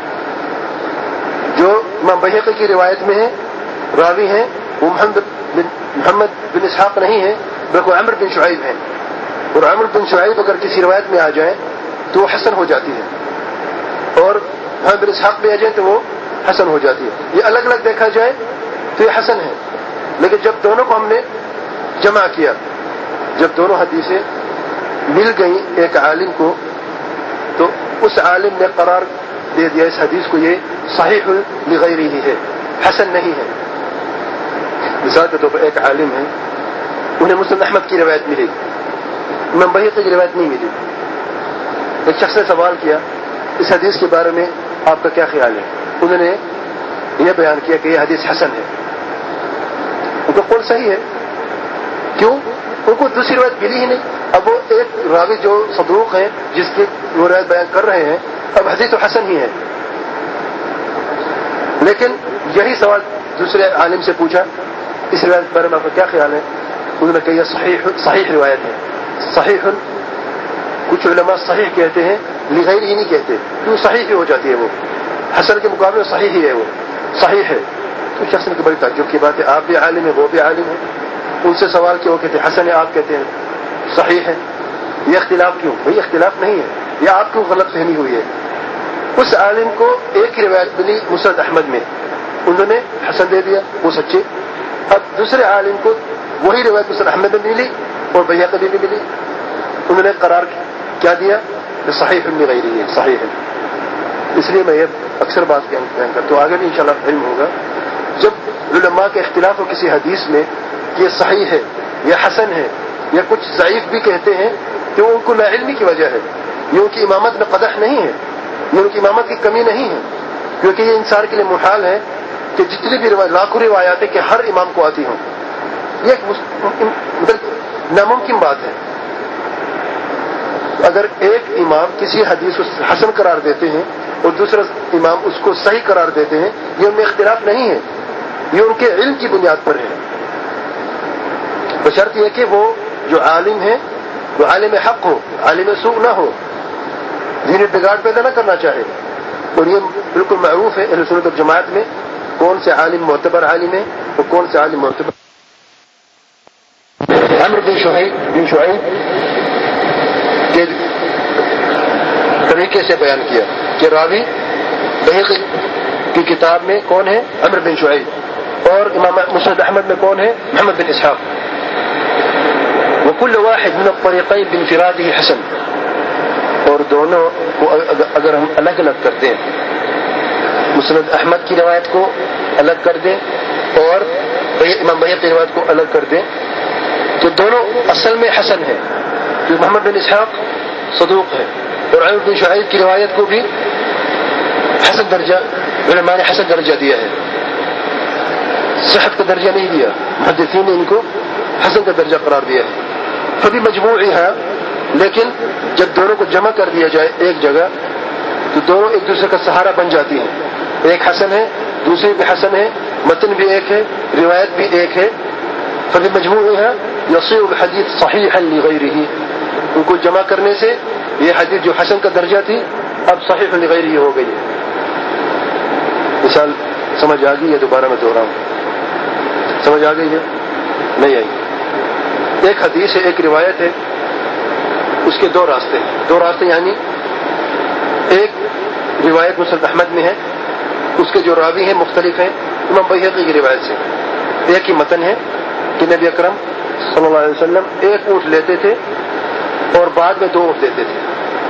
Speaker 1: جو امام بیہقی کی روایت میں ہے راوی ہیں وہ محمد بن محمد بن اسحاق نہیں ہے بلکہ عمرو بن شعیب ہیں. اور عمرو بن شعیب اگر کسی روایت میں آ جائیں تو وہ حسن ہو جاتی ہے، اور محمد بن اسحاق میں آ جائیں تو وہ حسن ہو جاتی ہے. یہ الگ الگ دیکھا جائے تو یہ حسن ہے. لیکن جب دونوں کو ہم نے جمع کیا، جب دونوں حدیثیں مل گئیں ایک عالم کو، تو اس عالم نے قرار دے دیا اس حدیث کو یہ صحیح لغیرہ ہے، حسن نہیں ہے. مثال کے طور پر ایک عالم ہے، انہیں مسند احمد کی روایت ملی، امام بیہقی کی روایت نہیں ملی. ایک شخص نے سوال کیا اس حدیث کے بارے میں آپ کا کیا خیال ہے؟ انہوں نے یہ بیان کیا کہ یہ حدیث حسن ہے. ان کا قول صحیح ہے. کیوں؟ ان کو دوسری روایت ملی ہی نہیں. اب وہ ایک راوی جو صدوق ہیں جس کی وہ روایت بیان کر رہے ہیں، اب حدیث تو حسن ہی ہے. لیکن یہی سوال دوسرے عالم سے پوچھا اس روایت کے بارے میں آپ کا کیا خیال ہے؟ انہوں نے کہا یہ صحیح صحیح روایت ہے. صحیح کچھ علماء صحیح کہتے ہیں، لغیر ہی نہیں کہتے، کیوں صحیح ہی ہو جاتی ہے. وہ حسن کے مقابلے میں صحیح ہی ہے، وہ صحیح ہے. تو شخص نے بڑی تعجب کی بات ہے، آپ بھی عالم ہے وہ بھی عالم ہے. ان سے سوال کیا، وہ کہتے ہیں حسن ہے، آپ کہتے ہیں صحیح ہے. یہ اختلاف کیوں؟ بھائی اختلاف نہیں ہے، یہ آپ کو غلط فہمی ہوئی ہے. اس عالم کو ایک ہی روایت ملی مسند احمد میں، انہوں نے حسن دے دیا، وہ سچے. اب دوسرے عالم کو وہی روایت مسند احمد میں ملی اور بیہقی میں ملی، انہوں نے قرار کیا دیا کہ صحیح لغیرہ ہے، صحیح ہے. اس لیے میں یہ اکثر بات بیان کرتا ہوں، تو آگے بھی انشاءاللہ علم ہوگا. جب علماء کے اختلاف ہو کسی حدیث میں کہ یہ صحیح ہے یا حسن ہے یا کچھ ضعیف بھی کہتے ہیں تو ان کو لا علمی کی وجہ ہے. یہ ان کی امامت میں قدح نہیں ہے, یہ ان کی امامت کی کمی نہیں ہے, کیونکہ یہ انسان کے لیے محال ہے کہ جتنی بھی لاکھوں روایات ہیں کہ ہر امام کو آتی ہوں. یہ ایک ناممکن بات ہے. اگر ایک امام کسی حدیث کو حسن قرار دیتے ہیں اور دوسرا امام اس کو صحیح قرار دیتے ہیں, یہ ان میں اختلاف نہیں ہے, یہ ان کے علم کی بنیاد پر ہے. بشرط یہ کہ وہ جو عالم ہے وہ عالم حق ہو, عالم سوء نہ ہو, دین بگاڑ پیدا نہ کرنا چاہے. اور یہ بالکل معروف ہے اہل سنت والجماعت میں کون سے عالم معتبر عالم ہے اور کون سے عالم معتبر. عمرو بن شعیب بن شعیب کے طریقے سے بیان کیا کہ راوی بہقی کی کتاب میں کون ہے؟ عمرو بن شعیب. اور امام مسند احمد میں کون ہے؟ محمد بن اسحاق. وكل واحد من الطريقين بانفراده حسن. اور دونوں کو اگر ہم الگ الگ کرتے ہیں, مسند احمد کی روایت کو الگ کر دیں اور امام بہقی کی روایت کو الگ کر دیں, تو دونوں اصل میں حسن ہے. تو محمد بن اسحاق صدوق ہے اور عمرو بن شعیب کی روایت کو بھی حسن درجہ, علماء نے حسن درجہ دیا ہے, صحت کا درجہ نہیں دیا. محدثین نے ان کو حسن کا درجہ قرار دیا ہے. کبھی مجموعی ہے, لیکن جب دونوں کو جمع کر دیا جائے ایک جگہ تو دونوں ایک دوسرے کا سہارا بن جاتی ہیں. ایک حسن ہے, دوسری بھی حسن ہے, متن بھی ایک ہے, روایت بھی ایک ہے. کبھی مجموعی ہے یصیر الحدیث صحیحا لغیرہ, ان کو جمع کرنے سے یہ حدیث جو حسن کا درجہ تھی اب صحیح لغیرہ ہو گئی. مثال سمجھ آ گئی ہے؟ دوبارہ میں دوہراؤں, سمجھ آ گئی ہے؟ نہیں آئی. ایک حدیث ہے, ایک روایت ہے, اس کے دو راستے ہیں. دو راستے یعنی ایک روایت مسند احمد میں ہے, اس کے جو راوی ہیں مختلف ہیں امام بہقی کی روایت سے. ایک ہی متن ہے کہ نبی اکرم صلی اللہ علیہ وسلم ایک اونٹ لیتے تھے اور بعد میں دو اونٹ دیتے تھے.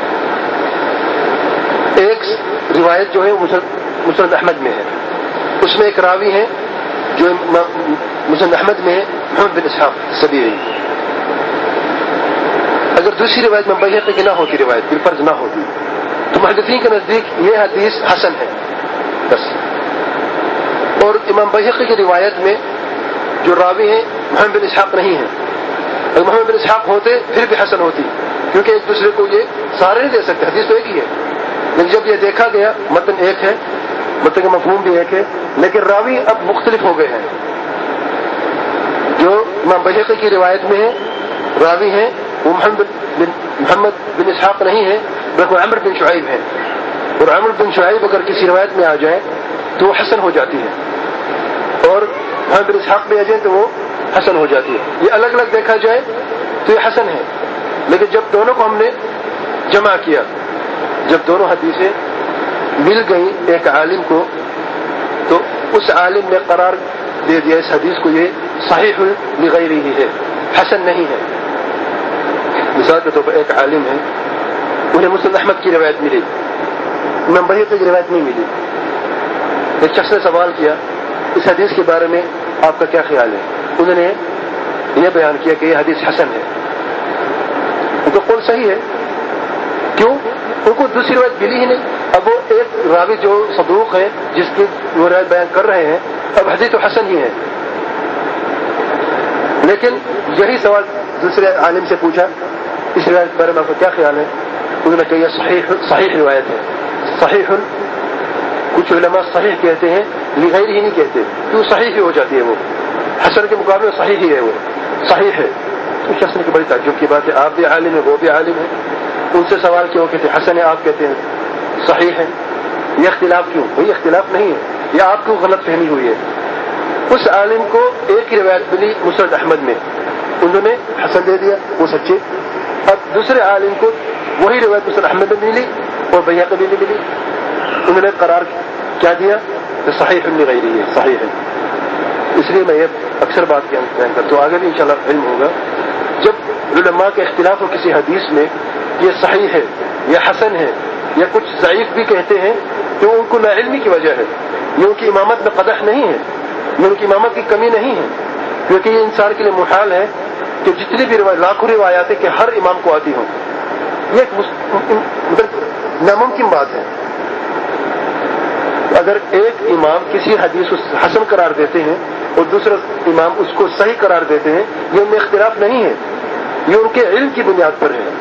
Speaker 1: ایک روایت جو ہے مسند احمد میں ہے, اس میں ایک راوی ہے جو مسند احمد میں ہے محمد بن اسحاق سبیعی. اگر دوسری روایت میں بہقی کی نہ ہوتی, روایت بالفرض نہ ہوتی, تو محدثین کے نزدیک یہ حدیث حسن ہے بس. اور امام بہقی کی روایت میں جو راوی ہیں محمد بن اسحاق نہیں ہیں. اگر محمد بن اسحاق ہوتے پھر بھی حسن ہوتی, کیونکہ ایک دوسرے کو یہ سارے نہیں دے سکتے, حدیث تو ایک ہی ہے. لیکن جب یہ دیکھا گیا متن ایک ہے, متن کا مفہوم بھی ایک ہے, لیکن راوی اب مختلف ہو گئے ہیں. جو امام بہقی کی روایت میں ہے راوی ہیں وہ محمد بن محمد بن اسحاق نہیں ہے بلکہ عمرو بن شعیب ہے. اور عمرو بن شعیب اگر کسی روایت میں آ جائے تو وہ حسن ہو جاتی ہے, اور محمد بن اسحاق میں آ جائے تو وہ حسن ہو جاتی ہے. یہ الگ الگ دیکھا جائے تو یہ حسن ہے, لیکن جب دونوں کو ہم نے جمع کیا, جب دونوں حدیثیں مل گئیں ایک عالم کو, تو اس عالم نے قرار دے دیا اس حدیث کو یہ صحیح لغیرہ ہے, حسن نہیں ہے. مثال کے طور پر ایک عالم ہے, انہیں مسند احمد کی روایت ملی, امام بہقی کی روایت نہیں ملی. ایک شخص نے سوال کیا اس حدیث کے بارے میں آپ کا کیا خیال ہے؟ انہوں نے یہ بیان کیا کہ یہ حدیث حسن ہے. ان کا قول صحیح ہے, کیوں؟ ان کو دوسری روایت ملی ہی نہیں. اب وہ ایک راوی جو صدوق ہے جس کی وہ روایت بیان کر رہے ہیں, اب حدیث تو حسن ہی ہے. لیکن یہی سوال دوسرے عالم سے پوچھا اس روایت کے بارے میں آپ کا کیا خیال ہے؟ انہوں نے کہا یہ صحیح صحیح روایت ہے. صحیح کچھ علماء صحیح کہتے ہیں, لغیر ہی نہیں کہتے, کیوں صحیح ہی ہو جاتی ہے وہ, حسن کے مقابلے میں صحیح ہی ہے, وہ صحیح ہے. اس شخص نے بڑی تعجب کی بات ہے, آپ بھی عالم ہے وہ بھی عالم ہے, ان سے سوال کیا, وہ کہتے ہیں حسن ہے, آپ کہتے ہیں صحیح ہے. یہ اختلاف کیوں؟ وہی اختلاف نہیں ہے, یہ آپ کو غلط فہمی ہوئی ہے. اس عالم کو ایک ہی روایت ملی مسند احمد میں, انہوں نے حسن دے دیا, وہ سچے. اب دوسرے عالم کو وہی روایت مسند احمد میں ملی اور بہقی میں ملی, انہوں نے قرار کیا دیا کہ صحیح لغیرہ ہے, صحیح ہے. اس لیے میں یہ اکثر بات بیان کرتا ہوں, آگے بھی انشاءاللہ علم ہوگا. جب علماء کے اختلاف ہو کسی حدیث میں یہ صحیح ہے یا حسن ہے یا کچھ ضعیف بھی کہتے ہیں, تو ان کو لا علمی کی وجہ ہے. یہ ان کی امامت میں قدح نہیں ہے, یہ ان کی امامت کی کمی نہیں ہے, کیونکہ یہ انسان کے لیے محال ہے کہ جتنی بھی روایت لاکھوں روایات ہیں کہ ہر امام کو آتی ہوں. یہ ایک مطلب ناممکن بات ہے. اگر ایک امام کسی حدیث کو حسن قرار دیتے ہیں اور دوسرا امام اس کو صحیح قرار دیتے ہیں, یہ ان میں اختلاف نہیں ہے, یہ ان کے علم کی بنیاد پر ہے.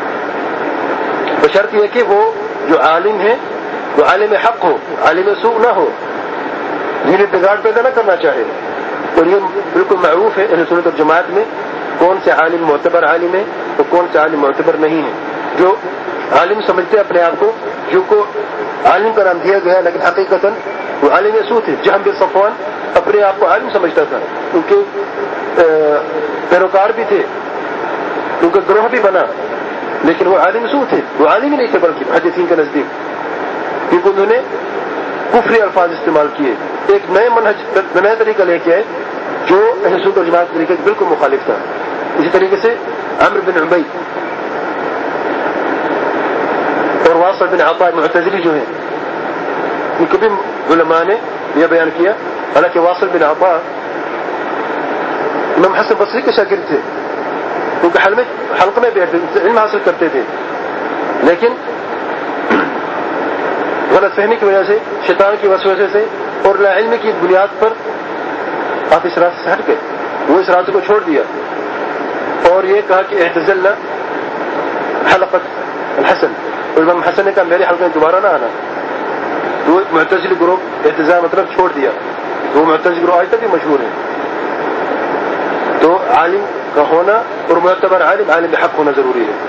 Speaker 1: بشرط یہ کہ وہ جو عالم ہے وہ عالم حق ہو, عالم سوء نہ ہو, جنہیں بگاڑ پیدا نہ کرنا چاہے. اور یہ بالکل معروف ہے اہل سنت اور جماعت میں کون سے عالم معتبر عالم ہے اور کون سے عالم معتبر نہیں ہے. جو عالم سمجھتے اپنے آپ کو, جو کو عالم کا نام دیا گیا لیکن حقیقتاً وہ عالم سوء تھے. جہم بن صفوان اپنے آپ کو عالم سمجھتا تھا, ان کے پیروکار بھی تھے, ان کا گروہ بھی بنا, لیکن وہ عالم سوء تھے, وہ عالم ہی نہیں تھے بلکہ محدثین کے نزدیک, کیونکہ انہوں نے کفری الفاظ استعمال کیے, ایک نئے منہج نیا طریقہ لے کے آئے جو اہل سنت اور جماعت طریقے کے بالکل مخالف تھا. اسی طریقے سے عمرو بن عبید اور واصل بن عطاء معتزلی جو ہیں, ان کے بھی علماء نے یہ بیان کیا. حالانکہ واصل بن عطاء امام حسن بصری کے شاگرد تھے, کیونکہ حلقے میں بیٹھتے علم حاصل کرتے تھے, لیکن غلط فہمی کی وجہ سے, شیطان کی وسوسے سے اور لا علم کی بنیاد پر آپ اس راستے سے ہٹ گئے. وہ اس راستے کو چھوڑ دیا اور یہ کہا کہ اعتزلنا حلقت الحسن, اور امام حسن نے کہا میرے حلقے میں دوبارہ نہ آنا. تو معتزلی گروہ اعتزال مطلب چھوڑ دیا. وہ معتزلی گروہ آج تک بھی مشہور ہے. تو عالم کا ہونا اور معتبر عالم عالم حق ہونا ضروری ہے.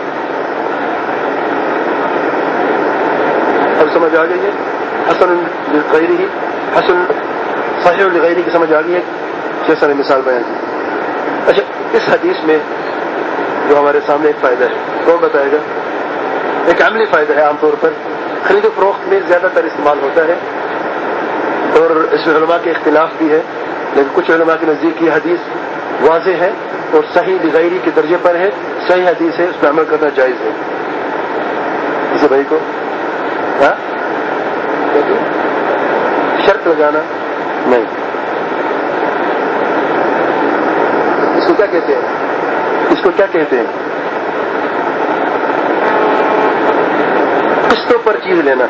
Speaker 1: اب سمجھ آ گئی ہے حسن لغیرہ, حسن صحیح لغیرہ کی سمجھ آ گئی ہے جیسا نے مثال بیان کی. اچھا, اس حدیث میں جو ہمارے سامنے ایک فائدہ ہے, کون بتائے گا؟ ایک عملی فائدہ ہے, عام طور پر خرید و فروخت میں زیادہ تر استعمال ہوتا ہے اور اس میں علماء کے اختلاف بھی ہے, لیکن کچھ علماء کے نزدیک یہ حدیث واضح ہے اور صحیح لغیری کے درجے پر ہے, صحیح حدیث ہے, اس پر عمل کرنا جائز ہے. کسی بھائی کو ہاں شرط لگانا نہیں, اس کو کیا کہتے ہیں؟ اس کو کیا کہتے ہیں؟ قسطوں پر چیز لینا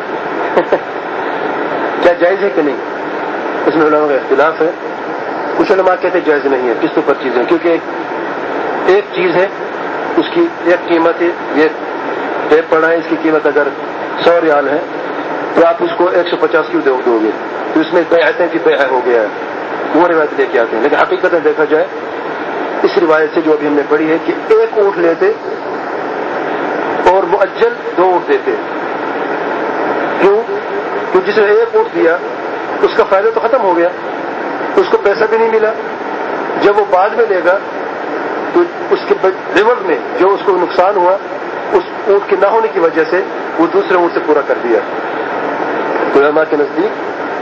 Speaker 1: کیا جائز ہے کہ نہیں؟ اس میں علماء کا اختلاف ہے. کچھ علماء کہتے ہیں جائز نہیں ہے قسطوں پر چیزیں, کیونکہ ایک, ایک چیز ہے اس کی ایک قیمت ہے, یہ ٹیپ پڑا ہے, اس کی قیمت اگر سو ریال ہے تو آپ اس کو ایک سو پچاس کیوں دو گے؟ تو اس میں بیعتیں کہ بیع ہو گیا ہے, وہ روایت لے کے آتے ہیں. لیکن حقیقت میں دیکھا جائے اس روایت سے جو ابھی ہم نے پڑھی ہے کہ ایک اونٹ لیتے اور مؤجل دو اونٹ دیتے. کیوں؟ تو جس نے ایک اونٹ دیا اس کا فائدہ تو ختم ہو گیا, اس کو پیسہ بھی نہیں ملا. جب وہ بعد میں لے گا تو اس کے عوض میں جو اس کو نقصان ہوا اس اونٹ کے نہ ہونے کی وجہ سے وہ دوسرے اونٹ سے پورا کر دیا. تو علماء کے نزدیک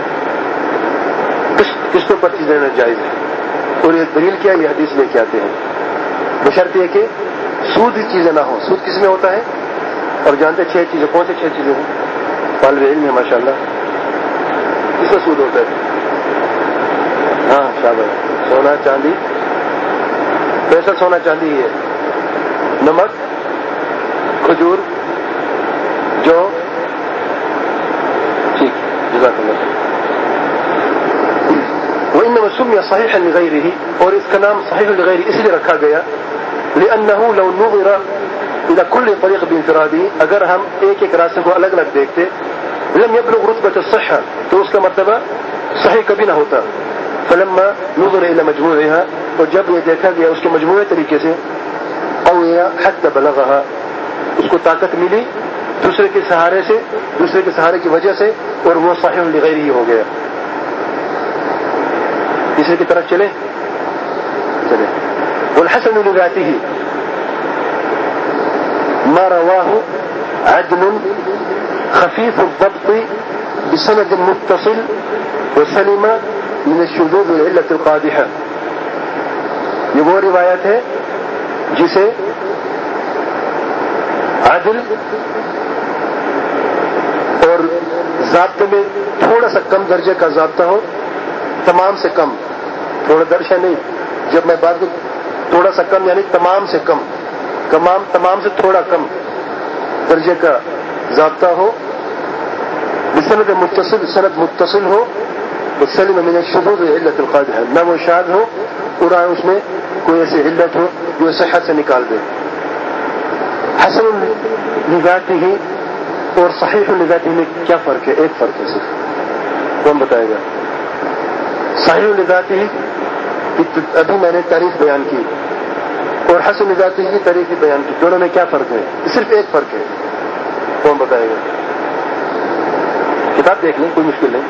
Speaker 1: قسطوں پر چیزیں لینا جائز ہے. اور یہ دلیل کیا, یہ حدیث لے کے آتے ہیں, بشرط یہ کہ سود چیزیں نہ ہوں. سود کس میں ہوتا ہے؟ اور جانتے چھ چیزیں, کون سے چھ چیزیں ہیں؟ طالب علم ہے ماشاء اللہ, کس میں سود ہوتا ہے؟ ہاں شاباش, سونا چاندی, پیسہ سونا چاندی ہی ہے, نمک, کھجور, جو, ٹھیک, جزاک اللہ. وإنما سمي صحيحا لغيره, اور اس کا نام صحیح لغیرہ اس لیے رکھا گیا لأنه لو نظر إلى كل طريق بانفراده, اگر ہم ایک ایک راستے کو الگ الگ دیکھتے لم يبلغ رتبة الصحة, تو اس کا مرتبہ صحیح کبھی نہ ہوتا. فلما نظر إلى مجموعها, اور جب یہ دیکھا گیا اس کے مجموعے طریقے سے قوي حتى بلغها, اس کو طاقت ملی دوسرے کے سہارے سے, دوسرے کے سہارے کی وجہ سے, اور وہ صحیح لغیرہ ہو گیا. تیسرے کی طرف چلے چلے والحسن لذاته ما رواه عدل خفيف الضبط بسند متصل وسلم من الشذوذ والعلة القادحة. یہ وہ روایت ہے جسے عدل اور ضابطے میں تھوڑا سا کم درجے کا ضابطہ ہو, تمام سے کم, تھوڑا درجہ نہیں, جب میں بات کروں تھوڑا سا کم یعنی تمام سے کم، تمام تمام سے تھوڑا کم درجے کا ضابطہ ہو، بسند متصل سند متصل ہو، سلم من الشذوذ علت القادحہ، نہ وہ شاذ ہو اور اس میں کوئی ایسی علت ہو جو صحت سے نکال دے۔ حسن لذاتہ ہی اور صحیح لذاتہ میں کیا فرق ہے؟ ایک فرق ہے صرف، کون بتائے گا؟ صحیح لذاتہ ابھی میں نے تعریف بیان کی اور حسن لذاتہ کی تعریف بیان کی، دونوں میں کیا فرق ہے؟ صرف ایک فرق ہے، کون بتائے گا؟ کتاب دیکھ لیں، کوئی مشکل نہیں،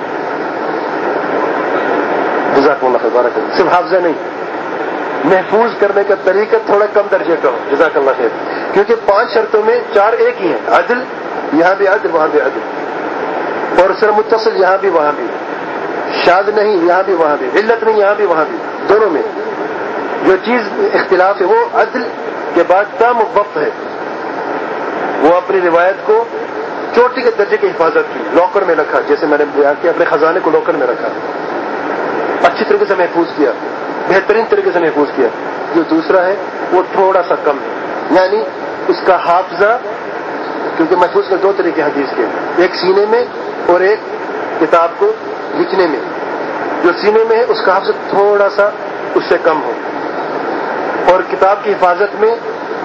Speaker 1: جزاک اللہ خیر، بارک اللہ، صرف حافظہ نہیں، محفوظ کرنے کا طریقہ تھوڑا کم درجے کا ہو، جزاک اللہ خیر، کیونکہ پانچ شرطوں میں چار ایک ہی ہیں، عدل یہاں بھی عدل وہاں بھی عدل، اور سر متصل یہاں بھی وہاں بھی، شاذ نہیں یہاں بھی وہاں بھی، علت نہیں یہاں بھی وہاں بھی، دونوں میں جو چیز اختلاف ہے وہ عدل کے بعد تام ضبط ہے، وہ اپنی روایت کو چوٹی کے درجے کی حفاظت کی، لاکر میں رکھا، جیسے میں نے بیان کیا اپنے خزانے کو لاکر میں رکھا، اچھی طریقے سے محفوظ کیا، بہترین طریقے سے محفوظ کیا۔ جو دوسرا ہے وہ تھوڑا سا کم ہے، یعنی اس کا حافظہ، کیونکہ محفوظ کے دو طریقے حدیث کے، ایک سینے میں اور ایک کتاب کو لکھنے میں، جو سینے میں ہے اس کا حافظہ تھوڑا سا اس سے کم ہو، اور کتاب کی حفاظت میں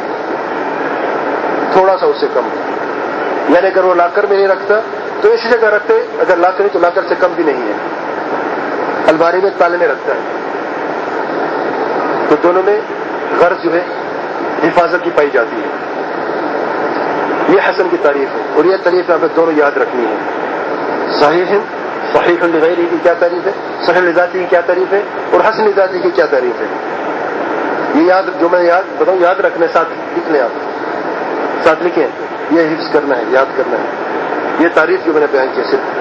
Speaker 1: تھوڑا سا اس سے کم ہو، یعنی اگر وہ لاکر میں نہیں رکھتا تو اسی جگہ رکھتے، اگر لاکر نہیں تو لاکر سے کم بھی نہیں ہے، الماری میں تالے میں رکھتا ہے، تو دونوں میں غرض جو ہے حفاظت کی پائی جاتی ہے۔ یہ حسن کی تعریف ہے، اور یہ تعریف آپ دونوں یاد رکھنی ہے۔ صحیح صحیح لغیرہ کی کیا تعریف ہے، صحیح لذاتی کی کیا تعریف ہے، اور حسن لذاتی کی کیا تعریف ہے، یہ یاد جو میں یاد بتاؤں یاد رکھنے، ساتھ لکھ لیں، آپ ساتھ لکھیں، یہ حفظ کرنا ہے، یاد کرنا ہے، یہ تعریف جو میں نے بیان کی صرف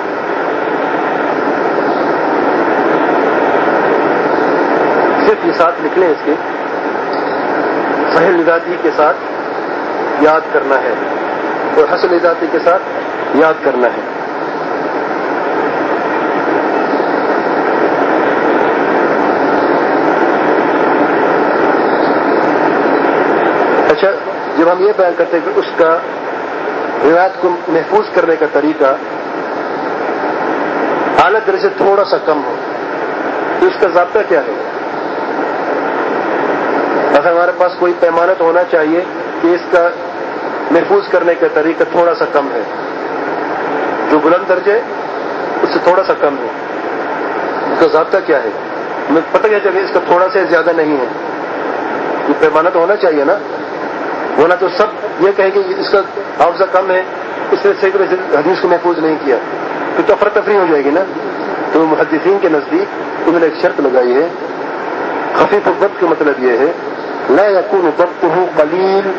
Speaker 1: صرف یہ ساتھ لکھ لیں، اس کے صحیح لذاتی کے ساتھ یاد کرنا ہے اور حسن لذاتی کے ساتھ یاد کرنا ہے۔ اچھا، جب ہم یہ بیان کرتے ہیں کہ اس کا روایت کو محفوظ کرنے کا طریقہ اعلیٰ درجے سے تھوڑا سا کم ہو، تو اس کا ضابطہ کیا ہے؟ اگر ہمارے پاس کوئی پیمانہ تو ہونا چاہیے کہ اس کا محفوظ کرنے کا طریقہ تھوڑا سا کم ہے، جو بلند درجے اس سے تھوڑا سا کم ہے، اس کا ضابطہ کیا ہے؟ ہمیں پتہ کیا چاہیے اس کا تھوڑا سے زیادہ نہیں ہے، یہ پیمانہ تو ہونا چاہیے نا، ہونا تو سب یہ کہیں کہ اس کا حافظہ کم ہے، اس نے صحیح حدیث کو محفوظ نہیں کیا، تو تو افراتفری ہو جائے گی نا۔ تو محدثین کے نزدیک انہوں نے ایک شرط لگائی ہے، خفیف الضبط کا مطلب یہ ہے لا يكون ضبطه قليل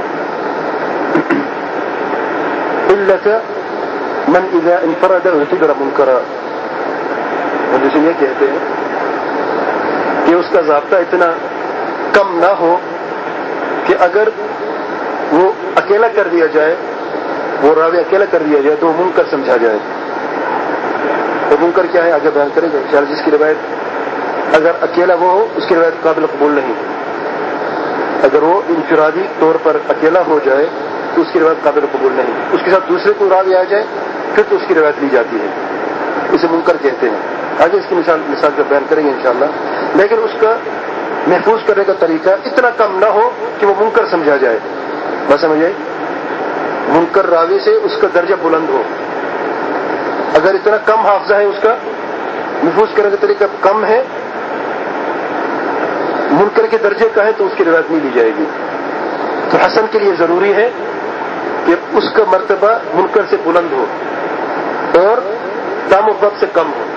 Speaker 1: الا من اذا انفرد اعتبر منكرا، اور جسے یہ کہتے ہیں کہ اس کا ضابطہ اتنا کم نہ ہو کہ اگر وہ اکیلا کر دیا جائے، وہ راوی اکیلا کر دیا جائے تو وہ منکر سمجھا جائے۔ تو منکر کیا ہے آگے بیان کریں گے، جس کی روایت اگر اکیلا وہ ہو اس کی روایت قابل قبول نہیں، اگر وہ انفرادی طور پر اکیلا ہو جائے تو اس کی روایت قابل قبول نہیں، اس کے ساتھ دوسرے کو راوی آ جائے پھر تو اس کی روایت لی جاتی ہے، اسے منکر کہتے ہیں۔ آگے اس کی مثال مثال کا بیان کریں گے انشاءاللہ، لیکن اس کا محفوظ کرنے کا طریقہ اتنا کم نہ ہو کہ وہ منکر سمجھا جائے، بس سمجھے، منکر راوی سے اس کا درجہ بلند ہو، اگر اتنا کم حافظہ ہے اس کا، محفوظ کرنے کا طریقہ کم ہے، منکر کے درجے کا ہے، تو اس کی روایت نہیں لی جائے گی۔ تو حسن کے لیے ضروری ہے کہ اس کا مرتبہ منکر سے بلند ہو اور تام الضبط سے کم ہو۔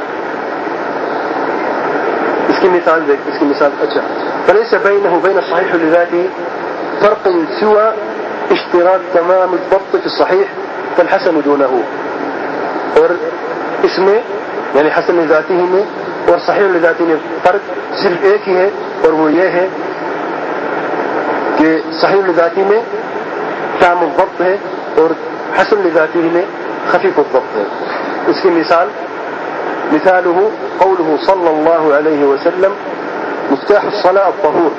Speaker 1: اس کی مثال دیکھ، اس کی مثال اچھا فليس بينه وبين الصحيح لذاته فرق سوى اشتراط تمام الضبط في الصحيح فالحسن دونه، اور اس میں یعنی حسن لذاتی ہی میں اور صحیح لذاتی میں فرق صرف ایک ہی ہے، اور وہ یہ ہے کہ صحیح لذاتی میں تام الضبط ہے اور حسن لذاتی میں خفیف الضبط ہے۔ اس کی مثال مثاله قوله صلی اللہ علیہ وسلم مفتاح الصلاۃ الطہور،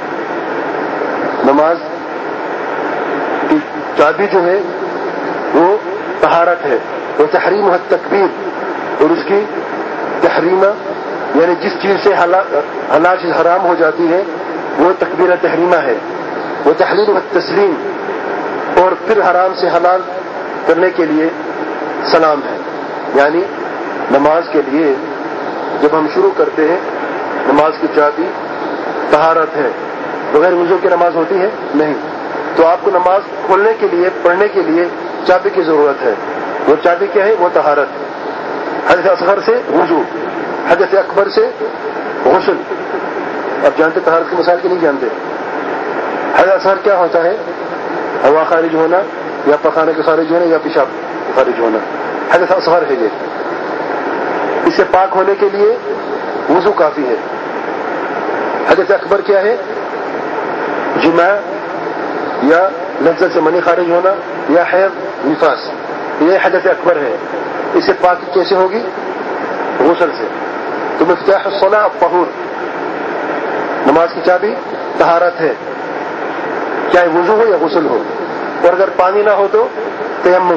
Speaker 1: نماز کی چابی جو ہے وہ طہارت ہے، وہ تحریم ہے تکبیر، اور اس کی تحریمہ یعنی جس چیز سے حلال چیز حرام ہو جاتی ہے وہ تکبیرہ تحریمہ ہے، وہ تحلیل ہے تسلیم، اور پھر حرام سے حلال کرنے کے لیے سلام ہے۔ یعنی نماز کے لیے جب ہم شروع کرتے ہیں نماز کی چابی طہارت ہے، بغیر وضو کی نماز ہوتی ہے نہیں، تو آپ کو نماز کھولنے کے لیے پڑھنے کے لیے چابی کی ضرورت ہے، وہ چابی کیا ہے؟ وہ طہارت۔ حدث اصغر سے وضو، حدث اکبر سے غسل۔ اب جانتے طہارت کی مثال کی نہیں جانتے؟ حدث اصغر کیا ہوتا ہے؟ ہوا خارج ہونا یا پخانے کے خارج ہونا یا پیشاب خارج ہونا، حدث اصغر ہے یہ۔ اس سے پاک ہونے کے لیے وضو کافی ہے۔ حدث اکبر کیا ہے؟ جماع یا لذت سے منی خارج ہونا یا حیض نفاس، یہ حدث اکبر ہے۔ اس سے پاک کیسے ہوگی؟ غسل سے۔ تو مفتاح الصلاۃ الطہور، نماز کی چابی طہارت ہے، چاہے وضو ہو یا غسل ہو، اور اگر پانی نہ ہو تو تیمم۔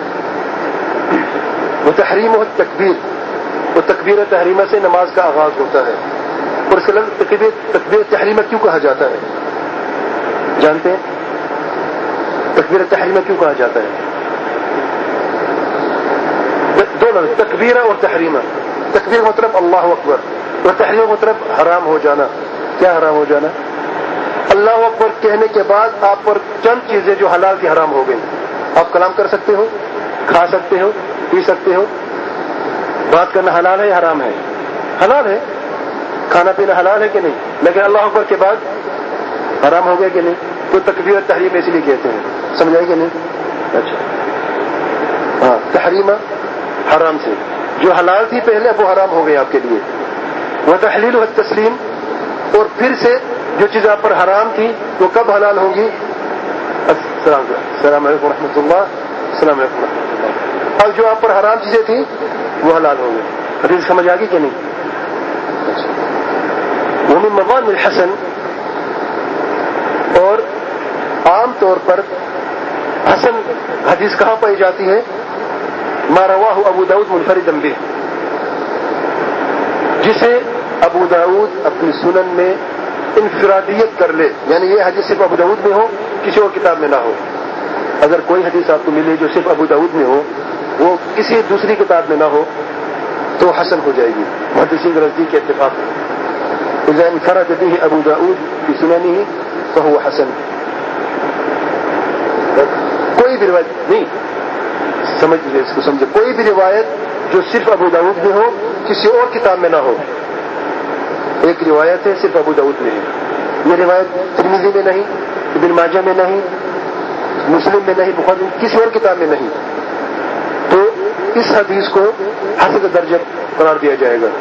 Speaker 1: وہ تحریم ہو تکبیر، وہ تکبیر تحریمہ سے نماز کا آغاز ہوتا ہے، اور اس کے لفظ تکبیر تکبیر تحریمہ کیوں کہا جاتا ہے؟ جانتے ہیں تکبیر تحریمہ کیوں کہا جاتا ہے؟ دو لفظ تکبیر اور تحریمہ۔ تکبیر مطلب اللہ اکبر، اور تحریم مطلب حرام ہو جانا۔ کیا حرام ہو جانا؟ اللہ اکبر کہنے کے بعد آپ پر چند چیزیں جو حلال کی حرام ہو گئی۔ آپ کلام کر سکتے ہو، کھا سکتے ہو، پی سکتے ہو، بات کرنا حلال ہے یا حرام ہے؟ حلال ہے، کھانا پینا حلال ہے کہ نہیں؟ لیکن اللہ اکبر کے بعد حرام ہو گیا کہ نہیں؟ تو تکبیر تحریم اس لیے کہتے ہیں، سمجھائے کہ نہیں؟ اچھا ہاں، تحریمہ حرام سے، جو حلال تھی پہلے وہ حرام ہو گئی آپ کے لیے۔ وہ تحلیل و تسلیم، اور پھر سے جو چیز آپ پر حرام تھی وہ کب حلال ہوگی؟ السلام السلام علیکم ورحمۃ اللہ، السلام علیکم ورحمۃ اللہ۔ اب جو آپ پر حرام چیزیں تھیں وہ حلال ہو گئی۔ حدیث سمجھ آ گئی کہ نہیں؟ وہ من مظان الحسن، اور عام طور پر حسن حدیث کہاں پائی جاتی ہے؟ ما رواہ ابو داؤد منفردا بہ، جسے ابو داؤد اپنی سنن میں انفرادیت کر لے، یعنی یہ حدیث صرف ابو داؤد میں ہو، کسی اور کتاب میں نہ ہو۔ اگر کوئی حدیث آپ کو ملے جو صرف ابو داؤد میں ہو، وہ کسی دوسری کتاب میں نہ ہو، تو حسن ہو جائے گی، محدثین کے نزدیک کے اتفاق ہے۔ اذا انفرد به ابو داؤد في سننه فهو حسن۔ کوئی بھی روایت نہیں، سمجھ اس کو سمجھے، کوئی بھی روایت جو صرف ابو داؤد میں ہو، کسی اور کتاب میں نہ ہو۔ ایک روایت ہے صرف ابو داؤد میں ہے، یہ روایت ترمذی میں نہیں، ابن ماجہ میں نہیں، مسلم میں نہیں، بخاری میں، کسی اور کتاب میں نہیں، تو اس حدیث کو حسن درجہ قرار دیا جائے گا۔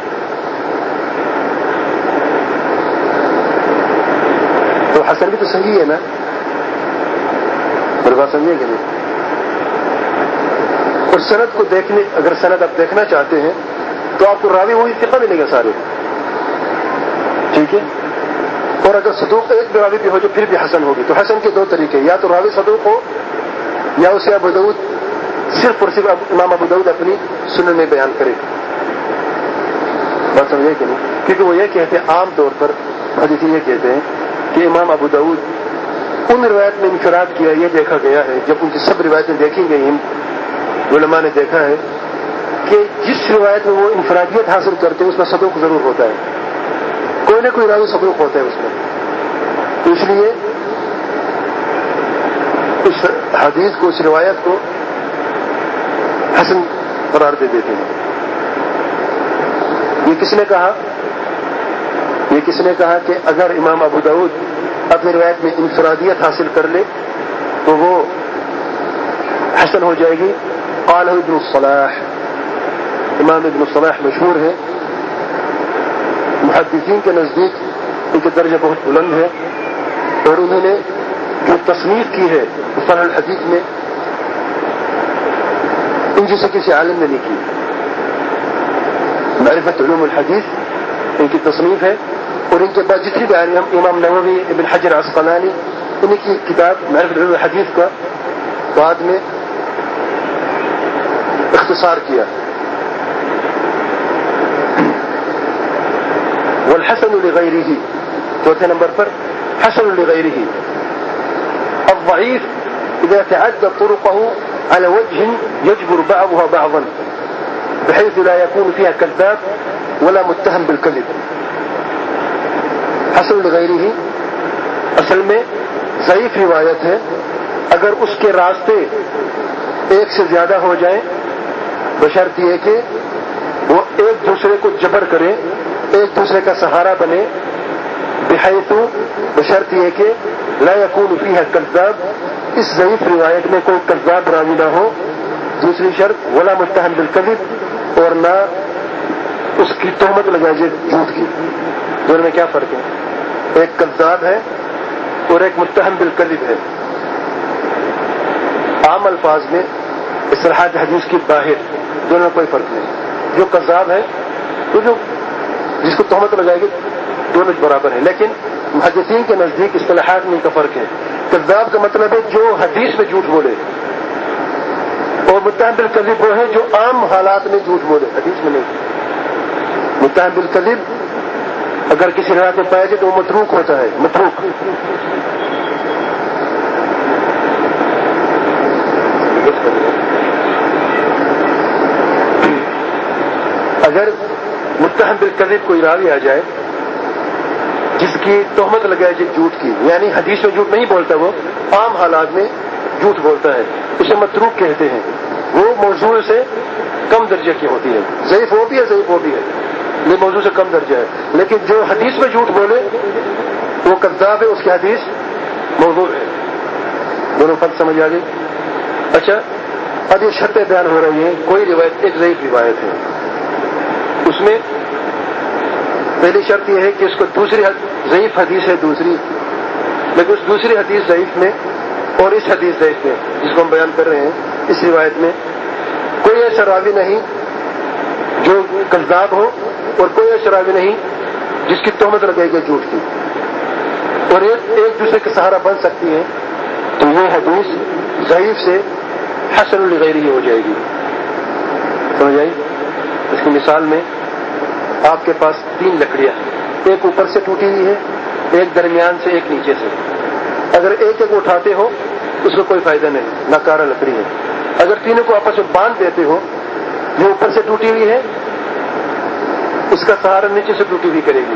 Speaker 1: تو حسن بھی تو صحیح ہے نا؟ میری بات سمجھے کہ نہیں؟ اور سند کو دیکھنے، اگر سند آپ دیکھنا چاہتے ہیں تو آپ کو راوی وہی ثقہ ملے گا سارے، ٹھیک ہے؟ اور اگر صدوق ایک بھی راوی بھی ہو جو پھر بھی حسن ہوگی، تو حسن کے دو طریقے، یا تو راوی صدوق ہو یا اسے ابو داؤد صرف اور صرف امام ابو داؤد اپنی سنن میں بیان کرے۔ بات سمجھے کہ نہیں؟ کیونکہ وہ یہ کہتے ہیں، عام طور پر حدیث یہ کہتے ہیں کہ امام ابو داؤد ان روایت میں انفراد کیا، یہ دیکھا گیا ہے جب ان کی سب روایتیں دیکھی گئی ہیں، علماء نے دیکھا ہے کہ جس روایت میں وہ انفرادیت حاصل کرتے ہیں اس میں صدوق ضرور ہوتا ہے، کوئی نہ کوئی راوی صدوق ہوتا ہے اس میں، تو اس لیے اس حدیث کو، اس روایت کو حسن قرار دے دیتے ہیں۔ یہ کس نے کہا؟ یہ کس نے کہا کہ اگر امام ابو داؤد اپنی روایت میں انفرادیت حاصل کر لے تو وہ حسن ہو جائے گی؟ قالہ ابن الصلاح، امام ابن الصلاح مشہور ہے، محدثین کے نزدیک ان کے درجہ بہت بلند ہے، اور انہوں نے جو تصنیف کی ہے مصطلح الحدیث میں ان جیسے کسی عالم نے نہیں کی۔ معرفت علوم الحدیث ان کی تصنیف ہے، اور اور ان کے بعد جتنی بیان امام نووی ابن حجر عسقلانی ان کی کتاب معرفت علوم الحدیث کا بعد میں اختصار کیا. والحسن لغيره چوتھے نمبر پر حسن لغيره الضعيف إذا تعدى طرقه على وجه يجبر بعضها بعضا بحيث لا يكون فيها كذاب ولا متهم بالكذب. حسن لغيره اصل میں ضعیف روایت ہے اگر اس کے راستے ایک سے زیادہ ہو جائیں بشرط یہ کہ وہ ایک دوسرے کو جبر کرے, ایک دوسرے کا سہارا بنے. بحیث بشرط یہ کہ لا یکون فیہا کذاب, اس ضعیف روایت میں کوئی کذاب راوی نہ ہو. دوسری شرط ولا متہم بالکذب, اور نہ اس کی تہمت لگائی جائے جھوٹ کی. دونوں میں کیا فرق ہے؟ ایک کذاب ہے اور ایک متہم بالکذب ہے. عام الفاظ میں اصطلاحات حدیث کی باہر دونوں میں کوئی فرق نہیں. جو کذاب ہے تو جو جس کو تہمت لگائے گی دونوں برابر ہیں, لیکن محدثین کے نزدیک اصطلاحات میں ان کا فرق ہے. کذاب کا مطلب ہے جو حدیث میں جھوٹ بولے, اور متہم بالکذب وہ ہے جو عام حالات میں جھوٹ بولے, حدیث میں نہیں. متہم بالکذب اگر کسی روایت میں پایا جائے تو وہ متروک ہوتا ہے. متروک اگر متہم بالکذب کوئی راوی آ جائے جس کی تہمت لگائی جائے جھوٹ کی, یعنی حدیث میں جھوٹ نہیں بولتا, وہ عام حالات میں جھوٹ بولتا ہے, اسے متروک کہتے ہیں. وہ موضوع سے کم درجے کی ہوتی ہے. ضعیف وہ بھی ہے, ضعیف وہ بھی ہے, یہ موضوع سے کم درجہ ہے. لیکن جو حدیث میں جھوٹ بولے وہ کذاب ہے, اس کی حدیث موضوع ہے. دونوں فرق سمجھ آ گئی؟ اچھا, اب یہ شرطیں بیان ہو رہی ہیں. کوئی روایت ایک ضعیف روایت ہے, اس میں پہلی شرط یہ ہے کہ اس کو دوسری ضعیف حدیث ہے دوسری, لیکن اس دوسری حدیث ضعیف میں اور اس حدیث ضعیف میں جس کو ہم بیان کر رہے ہیں اس روایت میں کوئی ایسا راوی نہیں جو کذاب ہو, اور کوئی ایسا راوی نہیں جس کی تہمت لگائی گئی جھوٹ کی, اور ایک ایک دوسرے کا سہارا بن سکتی ہے. تو یہ حدیث ضعیف سے حسن لغیرہ ہو جائے گی. سمجھ آئی؟ اس کی مثال میں آپ کے پاس تین لکڑیاں ہیں, ایک اوپر سے ٹوٹی ہوئی ہے, ایک درمیان سے, ایک نیچے سے. اگر ایک ایک اٹھاتے ہو اس کو کوئی فائدہ نہیں, ناکارہ لکڑی ہے. اگر تینوں کو آپس میں باندھ دیتے ہو, جو اوپر سے ٹوٹی ہوئی ہے اس کا سہارا نیچے سے ٹوٹی ہوئی کرے گی,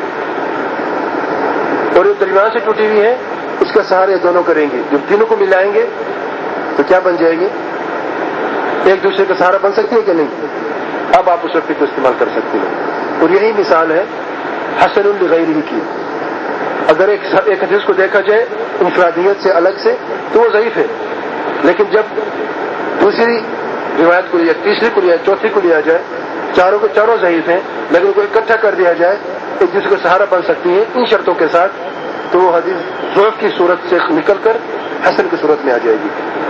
Speaker 1: اور جو درمیان سے ٹوٹی ہوئی ہے اس کا سہارا دونوں کریں گے. جب تینوں کو ملائیں گے تو کیا بن جائے گی؟ ایک دوسرے کا سہارا بن سکتی ہے کہ نہیں؟ اب آپ اس وقت کو استعمال کر سکتے ہیں. اور یہی مثال ہے حسن لغیرہ کی. اگر ایک ایک حدیث کو دیکھا جائے انفرادیت سے الگ سے تو وہ ضعیف ہے, لیکن جب دوسری روایت کو لیا, تیسری کو لیا, چوتھی کو لیا جائے, چاروں کے چاروں ضعیف ہیں, لیکن کو اکٹھا کر دیا جائے ایک دوسرے کو سہارا بن سکتی ہے ان شرطوں کے ساتھ, تو وہ حدیث ضعف کی صورت سے نکل کر حسن کی صورت میں آ جائے گی.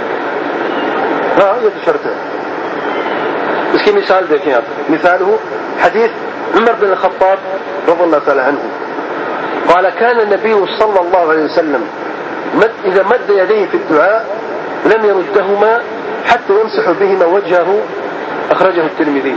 Speaker 1: ہاں یہ تو شرط ہے. اس کی مثال دیکھیں آپ. مثال ہو حدیث عمر بن الخطاب رضی اللہ تعالی عنہ قال كان النبي صلى الله عليه وسلم إذا مد يديه في الدعاء لم يردهما حتى يمسح بهما وجهه, أخرجه الترمذي.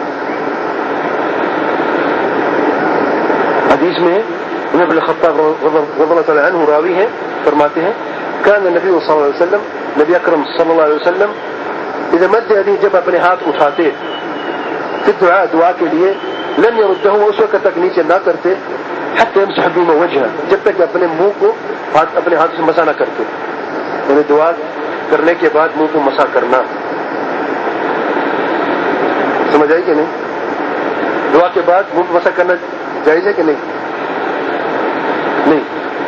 Speaker 1: حدیث میں عمر بن الخطاب رضی اللہ تعالی عنہ راوی ہیں, فرماتے ہیں كان النبي صلى الله عليه وسلم, نبی اکرم صلی اللہ علیہ وسلم اذا مد يديه, جب اپنے ہاتھ اٹھاتے پھر دعا دعا کے لیے, لم يردهما, اس وقت تک نیچے نہ کرتے, حتى يمسح بهما وجهه, جب تک اپنے منہ کو ہاتھ اپنے ہاتھ سے مسح نہ کرتے. یعنی دعا کرنے کے بعد منہ کو مسح کرنا, سمجھ آئی کہ نہیں؟ دعا کے بعد منہ کو مسح کرنا جائز ہے کہ نہیں؟ نہیں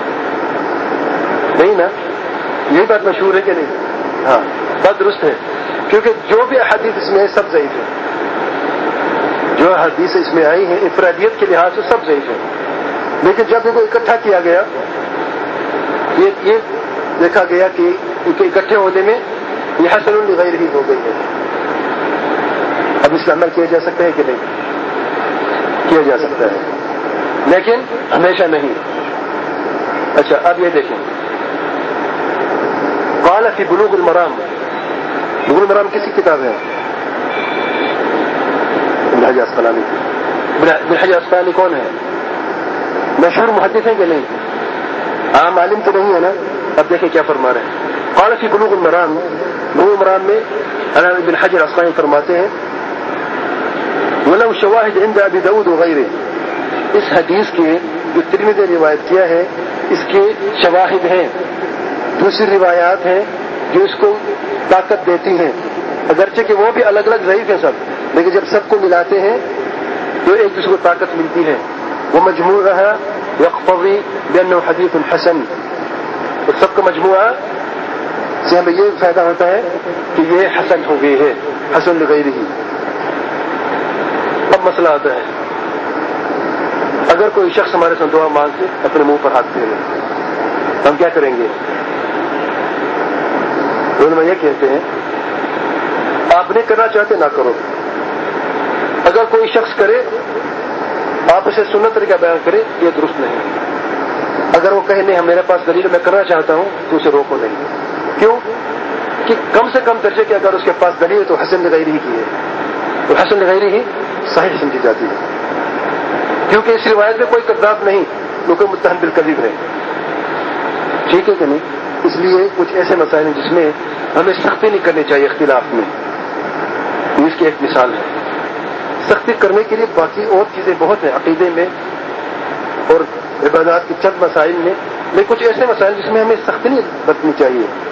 Speaker 1: نہیں نا, یہی بات مشہور ہے کہ نہیں؟ ہاں بات درست ہے, کیونکہ جو بھی احادیث اس میں ہے سب ضعیف ہے. جو حدیث اس میں آئی ہیں انفرادیت کے لحاظ سے سب ضعیف ہے, لیکن جب ان کو اکٹھا کیا گیا یہ یہ دیکھا گیا کہ ان کے اکٹھے ہونے میں یہ حسن لغیرہ ہی ہو گئی ہے. اب اس کا عمل کیا جا سکتا ہے کہ نہیں؟ کیا جا سکتا ہے. لیکن ہمیشہ نہیں. اچھا اب یہ دیکھیں قال فی بلوغ المرام. بلوغ المرام کس کی کتاب ہے؟ ابن حجر اسقلانی کی. ابن حجر اسقلانی کون ہے؟ مشہور محدث ہیں کہ نہیں؟ عام عالم تو نہیں ہے نا. اب دیکھیں کیا فرما رہے ہیں. قال فی بلوغ المرام. بلوغ المرام میں علامہ ابن حجر اسقلانی فرماتے ہیں ولو شواہد عند ابی داؤد وغیرہ. اس حدیث کے جو ترمذی نے روایت کیا ہے اس کے شواہد ہیں, دوسری روایات ہیں جو اس کو طاقت دیتی ہیں, اگرچہ کہ وہ بھی الگ الگ ضعیف ہیں سب, لیکن جب سب کو ملاتے ہیں تو ایک دوسرے کو طاقت ملتی ہے. وہ مجموعہ یقتضی بانہ حدیث حسن. اور سب کا مجموعہ سے ہمیں یہ فائدہ ہوتا ہے کہ یہ حسن ہو گئی ہے, حسن لغیرہ. اب مسئلہ آتا ہے اگر کوئی شخص ہمارے ساتھ دعا مانگ کے اپنے منہ پر ہاتھ پھیرے ہم کیا کریں گے؟ علماء یہ کہتے ہیں آپ نہیں کرنا چاہتے نہ کرو. اگر کوئی شخص کرے آپ اسے سنت طریقہ بیان کرے یہ درست نہیں. اگر وہ کہے نہیں میرے پاس دلیل میں کرنا چاہتا ہوں تو اسے روکو نہیں. کیوں کہ کم سے کم درجے کے اگر اس کے پاس دلیل ہے تو حسن لغیرہ ہی کی ہے, تو حسن لغیرہ ہی صحیح سمجھی جاتی ہے. کیونکہ اس روایت میں کوئی کذاب نہیں, کیونکہ متہم بالکذب ہے. ٹھیک ہے کہ نہیں؟ اس لیے کچھ ایسے مسائل ہیں جس میں ہمیں سختی نہیں کرنی چاہیے اختلاف میں. اس کی ایک مثال ہے. سختی کرنے کے لیے باقی اور چیزیں بہت ہیں عقیدے میں اور عبادات کے چند مسائل میں, لیکن کچھ ایسے مسائل جس میں ہمیں سختی نہیں برتنی چاہیے.